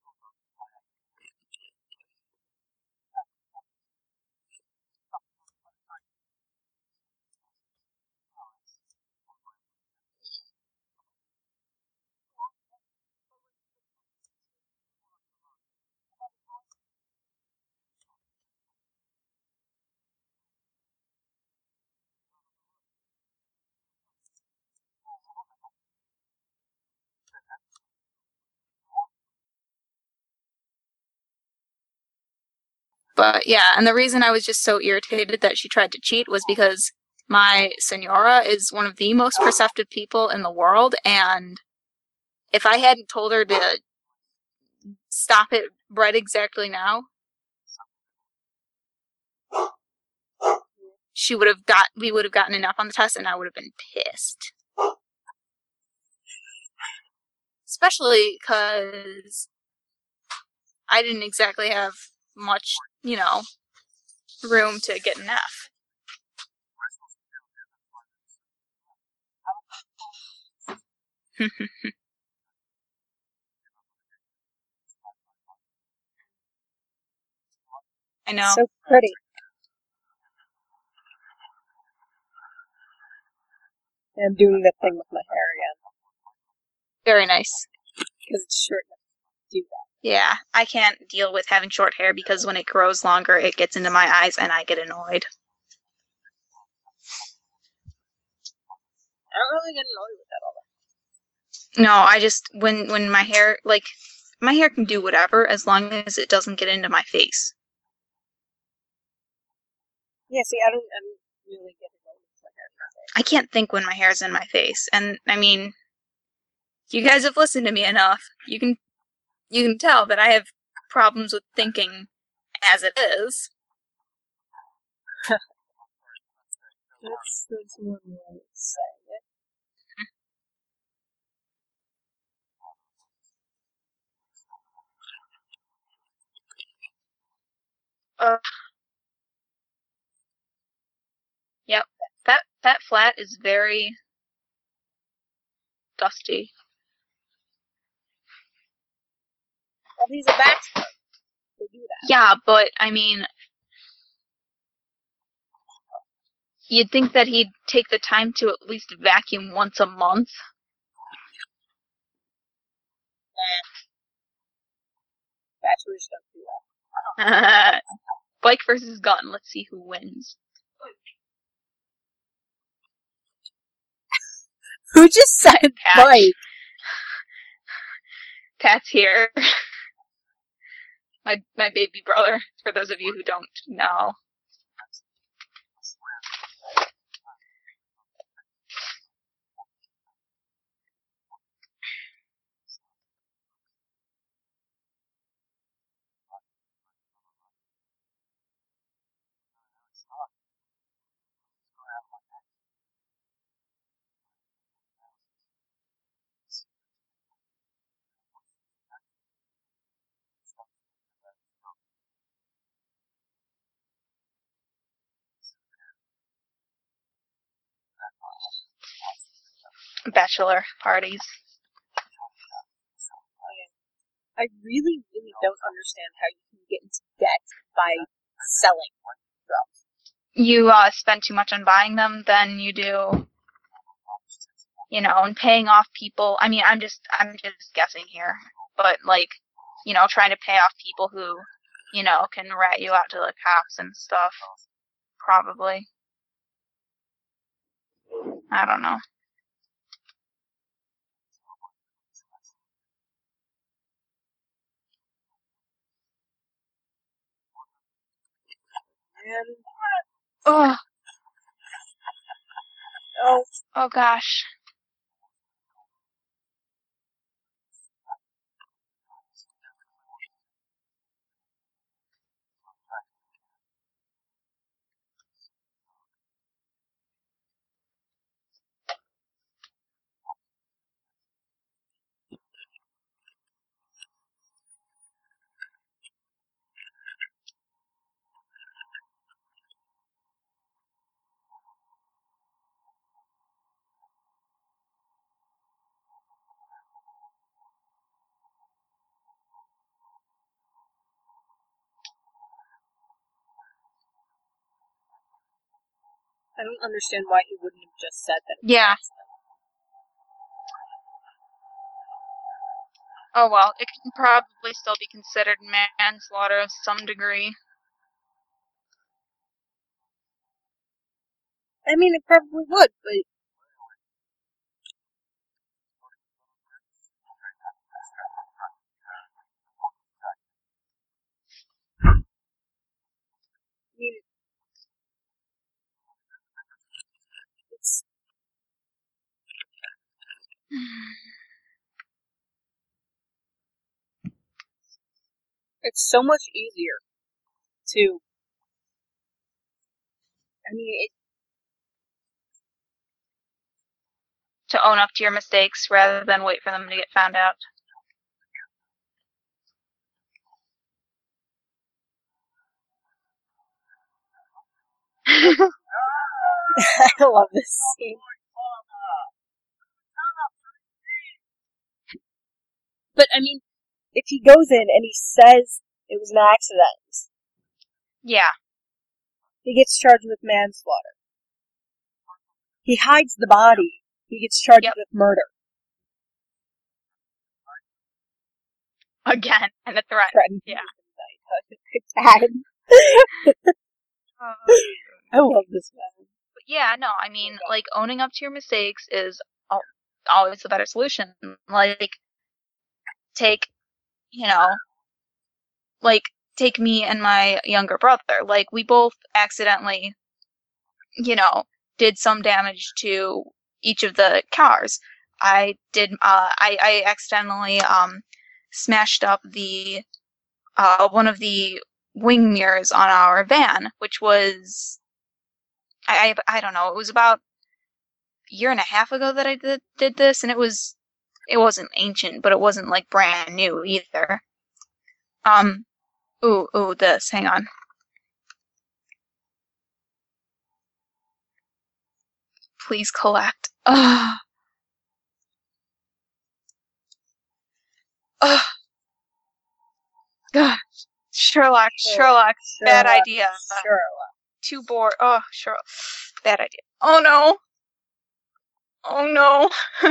But yeah, and the reason I was just so irritated that she tried to cheat was because my senora is one of the most perceptive people in the world, and if I hadn't told her to stop it right exactly now, she would have got we would have gotten enough on the test and I would have been pissed. Especially because I didn't exactly have much, you know, room to get an F. I know. So pretty. And I'm doing the thing with my hair again. Very nice. Because it's short enough to do that. Yeah, I can't deal with having short hair because when it grows longer, it gets into my eyes and I get annoyed. I don't really get annoyed with that all that. No, I just, when, when my hair, like, my hair can do whatever as long as it doesn't get into my face. Yeah, see, I don't, I don't really get annoyed with my hair. I can't think when my hair's in my face. And, I mean, you guys have listened to me enough. You can, you can tell that I have problems with thinking as it is. That's, that's one way to say it. Uh, yep. That, that flat is very dusty. Well, he's a bachelor. They do that. Yeah, but, I mean, you'd think that he'd take the time to at least vacuum once a month. Bachelors don't do that. Bike versus gun. Let's see who wins. Who just said Pat. bike? Pat's here. My my baby brother, for those of you who don't know. Bachelor parties. I really, really don't understand how you can get into debt by selling drugs. You uh, spend too much on buying them than you do, you know, and paying off people. I mean, I'm just, I'm just guessing here, but like, you know, trying to pay off people who, you know, can rat you out to the cops and stuff. Probably. I don't know. And Oh, oh, oh gosh. I don't understand why he wouldn't have just said that. It was Yeah. an accident. Oh well, it can probably still be considered manslaughter of some degree. I mean, it probably would, but I mean, it's it's so much easier to. I mean, it, To own up to your mistakes rather than wait for them to get found out. I love this scene. But I mean, if he goes in and he says it was an accident, Yeah. he gets charged with manslaughter. He hides the body. He gets charged Yep. with murder. Again, and a threat. Threatened Yeah. Dad. Uh, I love this man. But yeah, no, I mean, like, owning up to your mistakes is al- always the better solution. Like, take, you know, like, take me and my younger brother. Like, we both accidentally, you know, did some damage to each of the cars. I did, uh, I, I accidentally, um, smashed up the, uh, one of the wing mirrors on our van, which was, I, I, I don't know, it was about a year and a half ago that I did, did this, and it was, it wasn't ancient, but it wasn't, like, brand new either. Um, ooh, ooh, this, hang on. Please collect. Ugh. Ugh. Ugh. Sherlock, Sherlock, bad Sherlock, idea. Sherlock. Too bored. Oh, Sherlock, bad idea. Oh no. Oh no.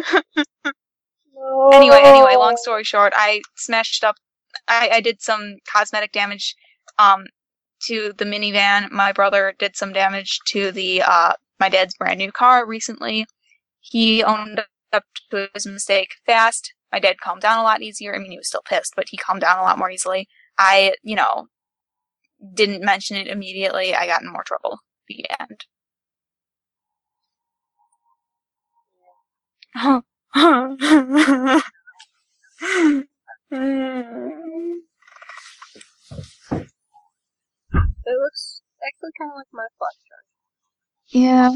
No. Anyway, anyway, long story short, I smashed up, I, I did some cosmetic damage, um, to the minivan. My brother did some damage to the, uh, my dad's brand new car recently. He owned up to his mistake fast. My dad calmed down a lot easier. I mean, he was still pissed, but he calmed down a lot more easily. I, you know, didn't mention it immediately. I got in more trouble. The end. It looks actually kind of like my flush charge. Yeah.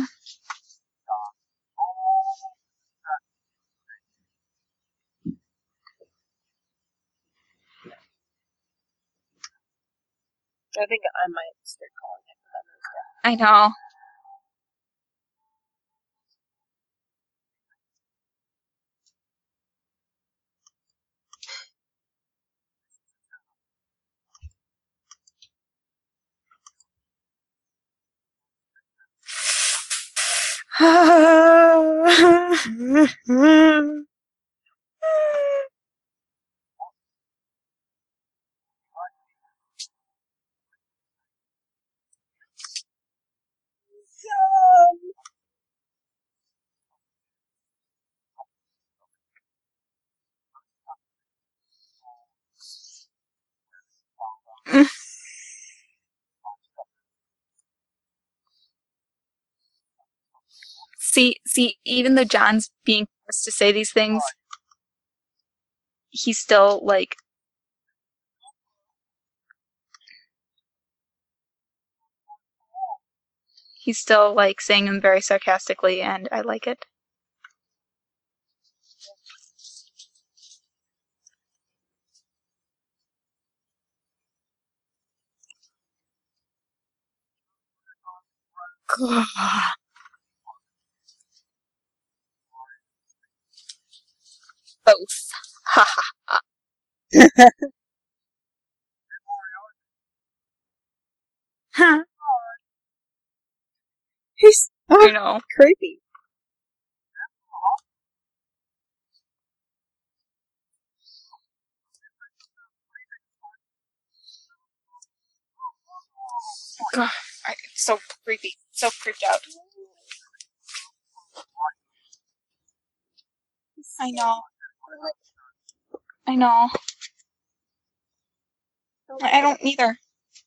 I think I might start calling it Mother's Day. I know. See, see, even though John's being forced to say these things, he's still, like, he's still, like, saying them very sarcastically, and I like it. Both. Ha ha ha. Huh. He's oh, I know. creepy. God, I, it's so creepy. So creeped out. I know. I know. I don't either.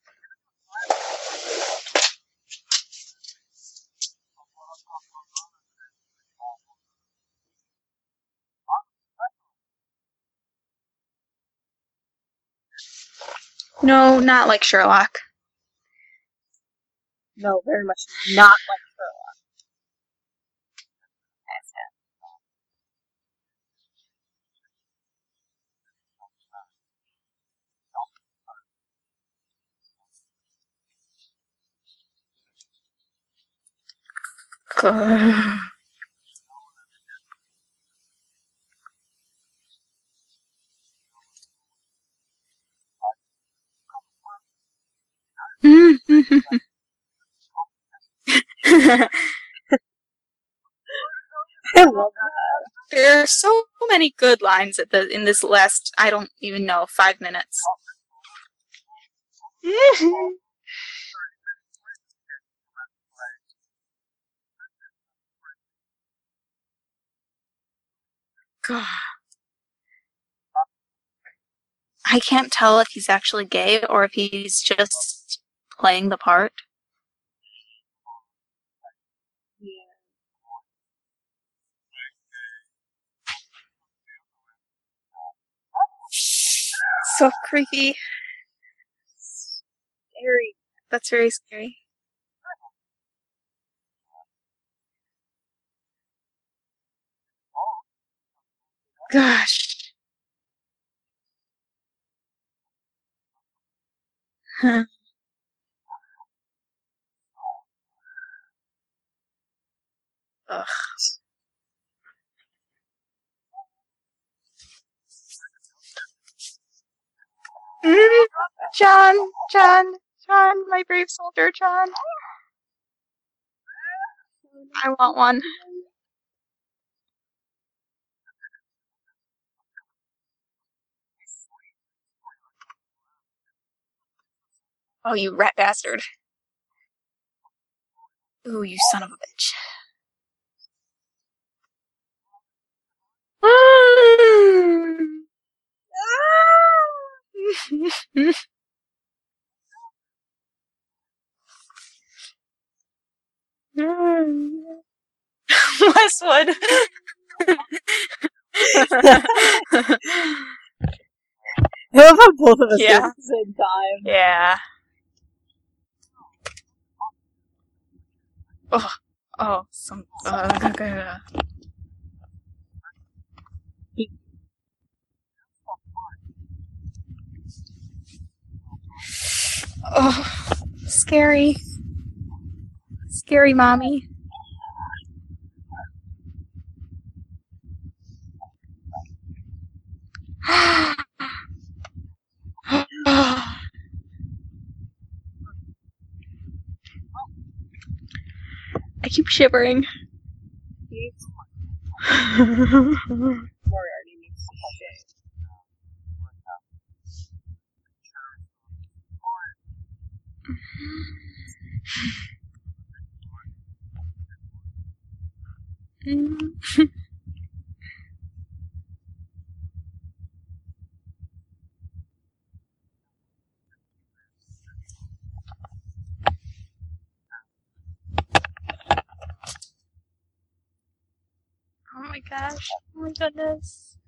No, not like Sherlock. No, very much not like Sherlock. That's it. I love that. There are so many good lines at the in this last, I don't even know, five minutes. God. I can't tell if he's actually gay or if he's just playing the part. Yeah. So creepy. Scary. That's very scary. Gosh. Huh. Ugh. Mm, John, John, John, my brave soldier, John. I want one. Oh, you rat bastard. Ooh, you son of a bitch. Westwood. I love how both of us Yeah. did at the same time. Yeah. Oh, oh, some. Uh, okay. Oh, scary. Scary mommy. I keep shivering. Moriarty needs to shave. Oh my gosh. Oh my goodness.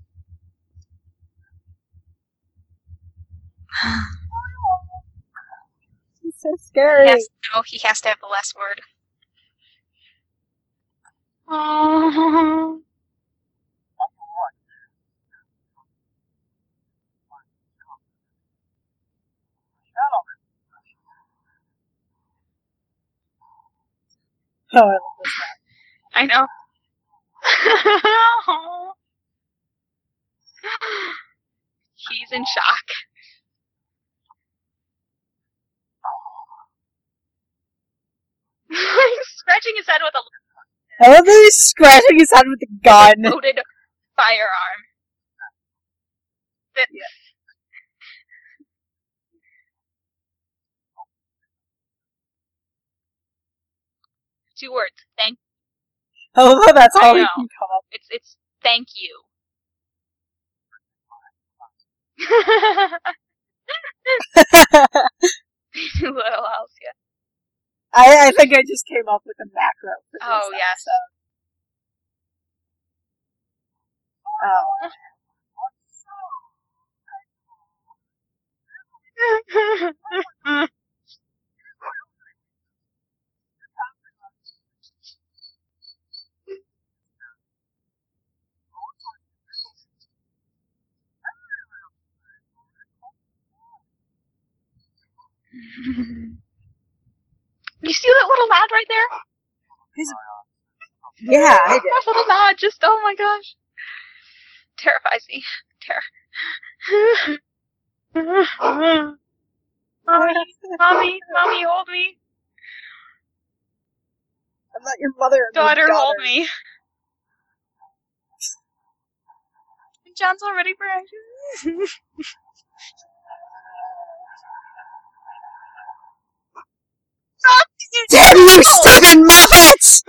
He's so scary. He has, oh, he has to have the last word. Oh. Oh, I love this guy. I know. He's in shock. He's scratching his head with a I love that he's scratching his head with a gun. loaded firearm. That, Yeah. Two words. Thank. I love how that's all I he know. can come up It's it's thank you. with. Little else, yeah. I, I think I just came up with a macro for this Oh, yes. episode. Oh. You see that little nod right there? He's, yeah, I did. That little nod, just oh my gosh, terrifies me. Terror. mommy, mommy, mommy, hold me. I'm not your mother. I'm Daughter, your daughter, hold me. And John's already bragging. Damn you, Stephen Moffat!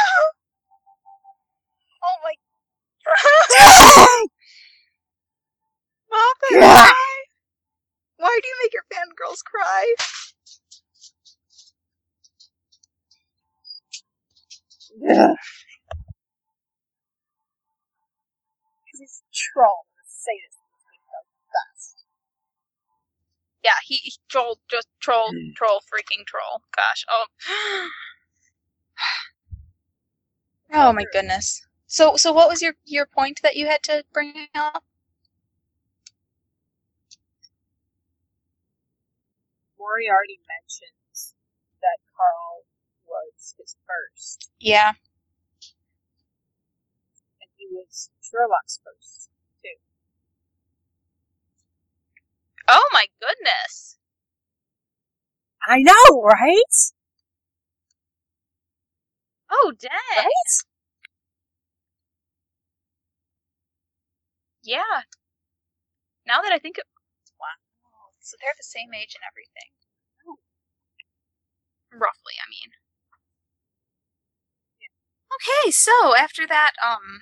Oh my god. Moffat, why? Why do you make your fangirls cry? Yeah. Because he's a troll. Sadist. Best. Yeah, he, he troll, just troll, troll, freaking troll. Gosh, oh. Oh my goodness. So, so what was your, your point that you had to bring up? Moriarty mentions that Carl was his first. Yeah. And he was Sherlock's first, too. Oh my goodness. I know, right? Oh, dang. Right? Yeah. Now that I think it... Wow. So they're the same age and everything. Roughly, I mean. Yeah. Okay, so after that, um...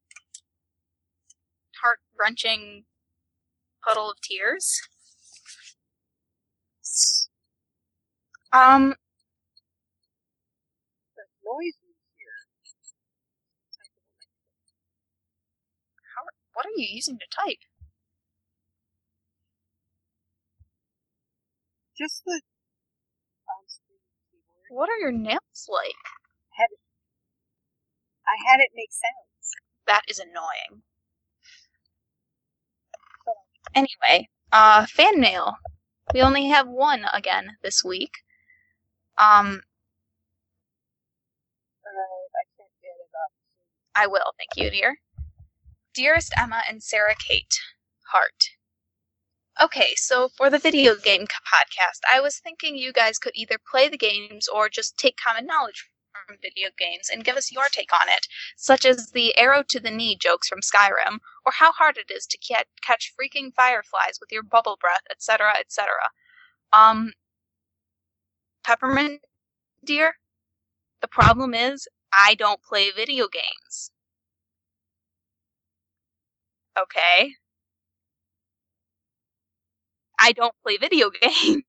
heart-wrenching puddle of tears... Um... The noise we hear. How, what are you using to type? Just the on-screen keyboard. What are your nails like? had it, I had it make sense. That is annoying. Anyway, uh, fan mail. We only have one again this week. Um, Uh, I can't get it up. I will, thank you, dear. Dearest Emma and Sarah Kate, Heart. Okay, so for the video game podcast, I was thinking you guys could either play the games or just take common knowledge from video games and give us your take on it, such as the arrow to the knee jokes from Skyrim, or how hard it is to ca- catch freaking fireflies with your bubble breath, et cetera, et cetera. Um, Peppermint, dear, the problem is I don't play video games. Okay? I don't play video games.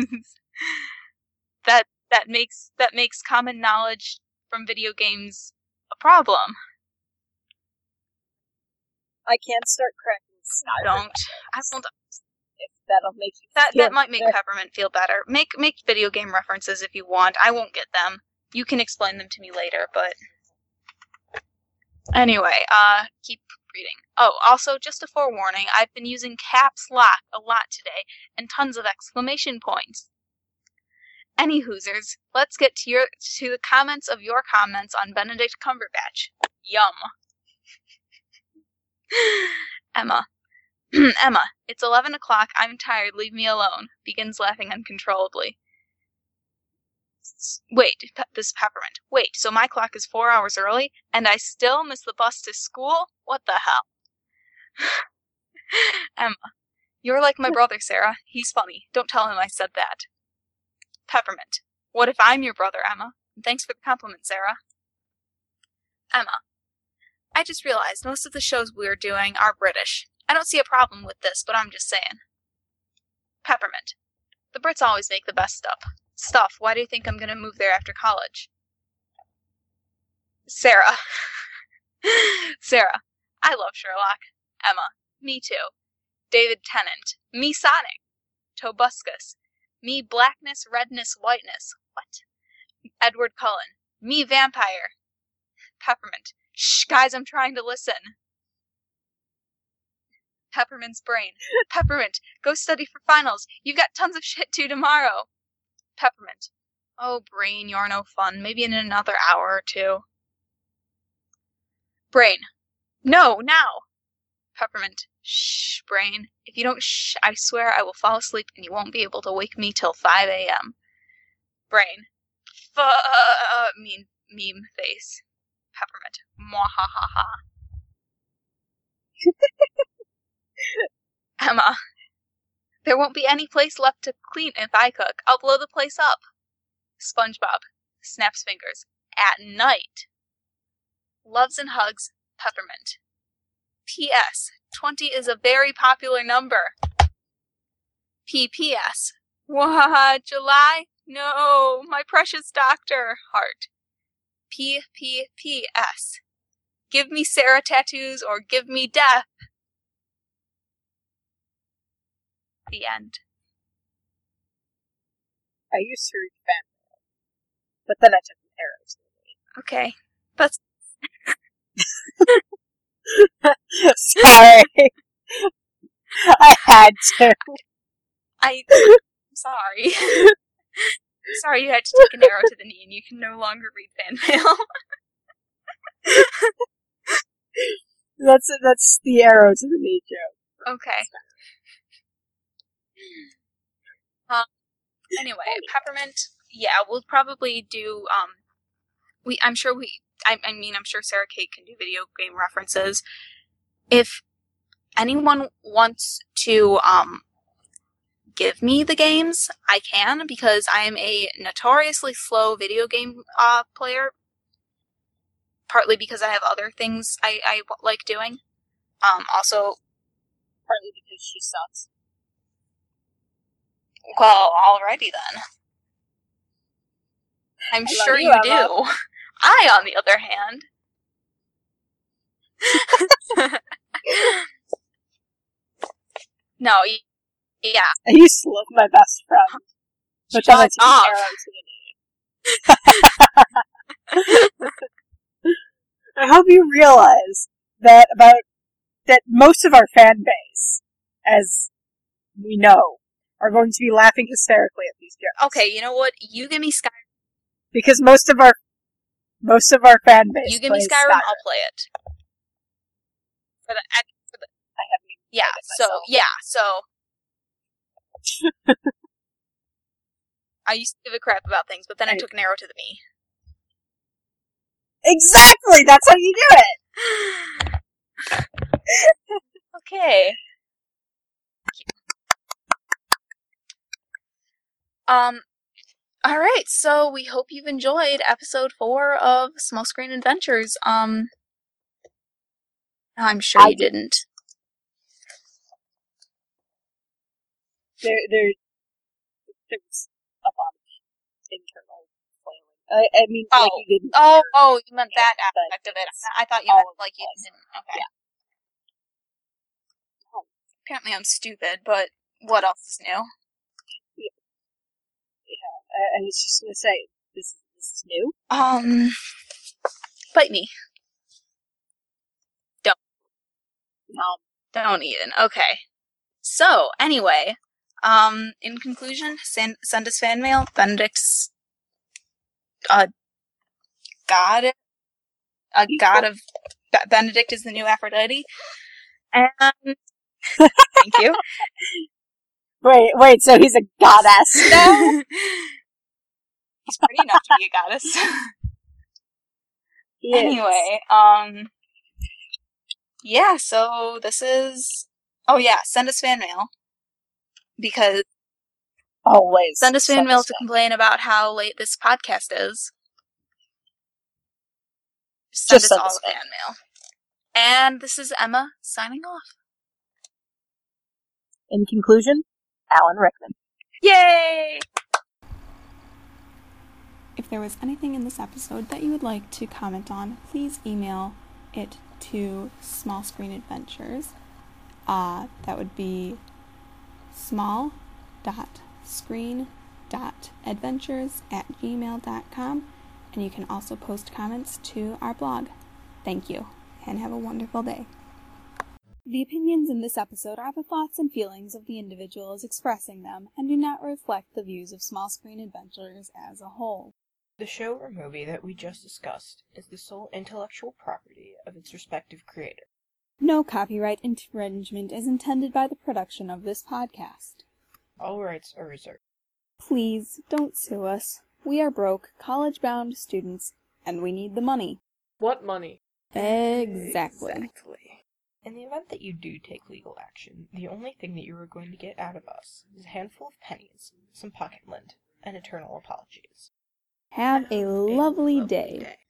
that that makes that makes common knowledge from video games a problem. I can't start cracking snot. Don't. I won't. If that'll make you That feel that might make better. Peppermint feel better. Make make video game references if you want. I won't get them. You can explain them to me later, but anyway, uh keep reading. Oh, also just a forewarning, I've been using caps lock a lot today and tons of exclamation points. Any Hoosers, let's get to your to the comments of your comments on Benedict Cumberbatch. Yum. Emma. Emma, it's eleven o'clock. I'm tired. Leave me alone. Begins laughing uncontrollably. S- Wait, Pe- this is Peppermint. Wait, so my clock is four hours early, and I still miss the bus to school? What the hell? Emma, you're like my brother, Sarah. He's funny. Don't tell him I said that. Peppermint, what if I'm your brother, Emma? And thanks for the compliment, Sarah. Emma, I just realized most of the shows we're doing are British. I don't see a problem with this, but I'm just saying. Peppermint, the Brits always make the best stuff. Stuff. Why do you think I'm going to move there after college? Sarah. Sarah, I love Sherlock. Emma, me too. David Tennant, me Sonic. Tobuscus, me Blackness, Redness, Whiteness. What? Edward Cullen, me Vampire. Peppermint, shh, guys, I'm trying to listen. Peppermint's brain. Peppermint, go study for finals. You've got tons of shit to tomorrow. Peppermint. Oh, Brain, you're no fun. Maybe in another hour or two. Brain. No, now. Peppermint. Shh, Brain. If you don't shh, I swear I will fall asleep and you won't be able to wake me till five a.m. Brain. F- mean meme face. Peppermint. Mwahahaha. Emma. There won't be any place left to clean if I cook. I'll blow the place up. SpongeBob. Snaps fingers. At night. Loves and hugs. Peppermint. P S. twenty is a very popular number. P P S. What? July? No, my precious doctor. Heart. P P P S. Give me Sarah tattoos or give me death. The end. I used to read fan mail, but then I took an arrow to the knee. Okay. That's Sorry. I had to. I I'm sorry. I'm sorry you had to take an arrow to the knee and you can no longer read fan mail. That's that's the arrow to the knee joke. Okay. Um, anyway, Peppermint, yeah, we'll probably do, um, we, I'm sure we, I, I mean, I'm sure Sarah Kate can do video game references. If anyone wants to, um, give me the games, I can, because I am a notoriously slow video game, uh, player, partly because I have other things I, I like doing, um, also, Partly because she sucks. well, alrighty then. I'm I sure love you, you, do. Emma. I, on the other hand. No, y- yeah. I used to love my best friend, but then I Shut took up. an arrow to the knee. realize that about that most of our fan base, as we know, are going to be laughing hysterically at these jokes. Okay, you know what? You give me Skyrim. Because most of our most of our fan base. You give me plays Skyrim, Skyrim. I'll play it. For the, for the I haven't even yeah. played it So myself. yeah. So I used to give a crap about things, but then I, I- took an arrow to the knee. Exactly. That's how you do it. Okay. Um. All right. So we hope you've enjoyed episode four of Small Screen Adventures. Um. I'm sure I you did. didn't. There, there, there's a lot of internal flailing. I, I mean, Oh. like you didn't. Oh, hear. oh, you meant that but aspect of it. it's I thought you all meant of like you us. didn't. Okay. Yeah. Oh. Apparently I'm stupid, but what else is new? Yeah, I, I was just gonna say this. This is new. Um, bite me. Um, Don't even. Okay. So, anyway, um, in conclusion, send, send us fan mail. Benedict's a god. A god of... Be- Benedict is the new Aphrodite. And... Thank you. wait, wait. So he's a goddess now? He's pretty enough to be a goddess. He is. Anyway, um... yeah, so this is... Oh yeah, send us fan mail. Because Always send us fan mail us to fan. complain about how late this podcast is. Send Just us send all us a fan mail. And this is Emma signing off. In conclusion, Alan Rickman. Yay! If there was anything in this episode that you would like to comment on, please email it to Small Screen Adventures. Uh, that would be small dot screen dot adventures at gmail dot com, and you can also post comments to our blog. Thank you, and have a wonderful day. The opinions in this episode are the thoughts and feelings of the individuals expressing them and do not reflect the views of Small Screen Adventures as a whole. The show or movie that we just discussed is the sole intellectual property of its respective creator. No copyright infringement is intended by the production of this podcast. All rights are reserved. Please don't sue us. We are broke, college-bound students, and we need the money. What money? Exactly. Exactly. In the event that you do take legal action, the only thing that you are going to get out of us is a handful of pennies, some pocket lint, and eternal apologies. Have a lovely day.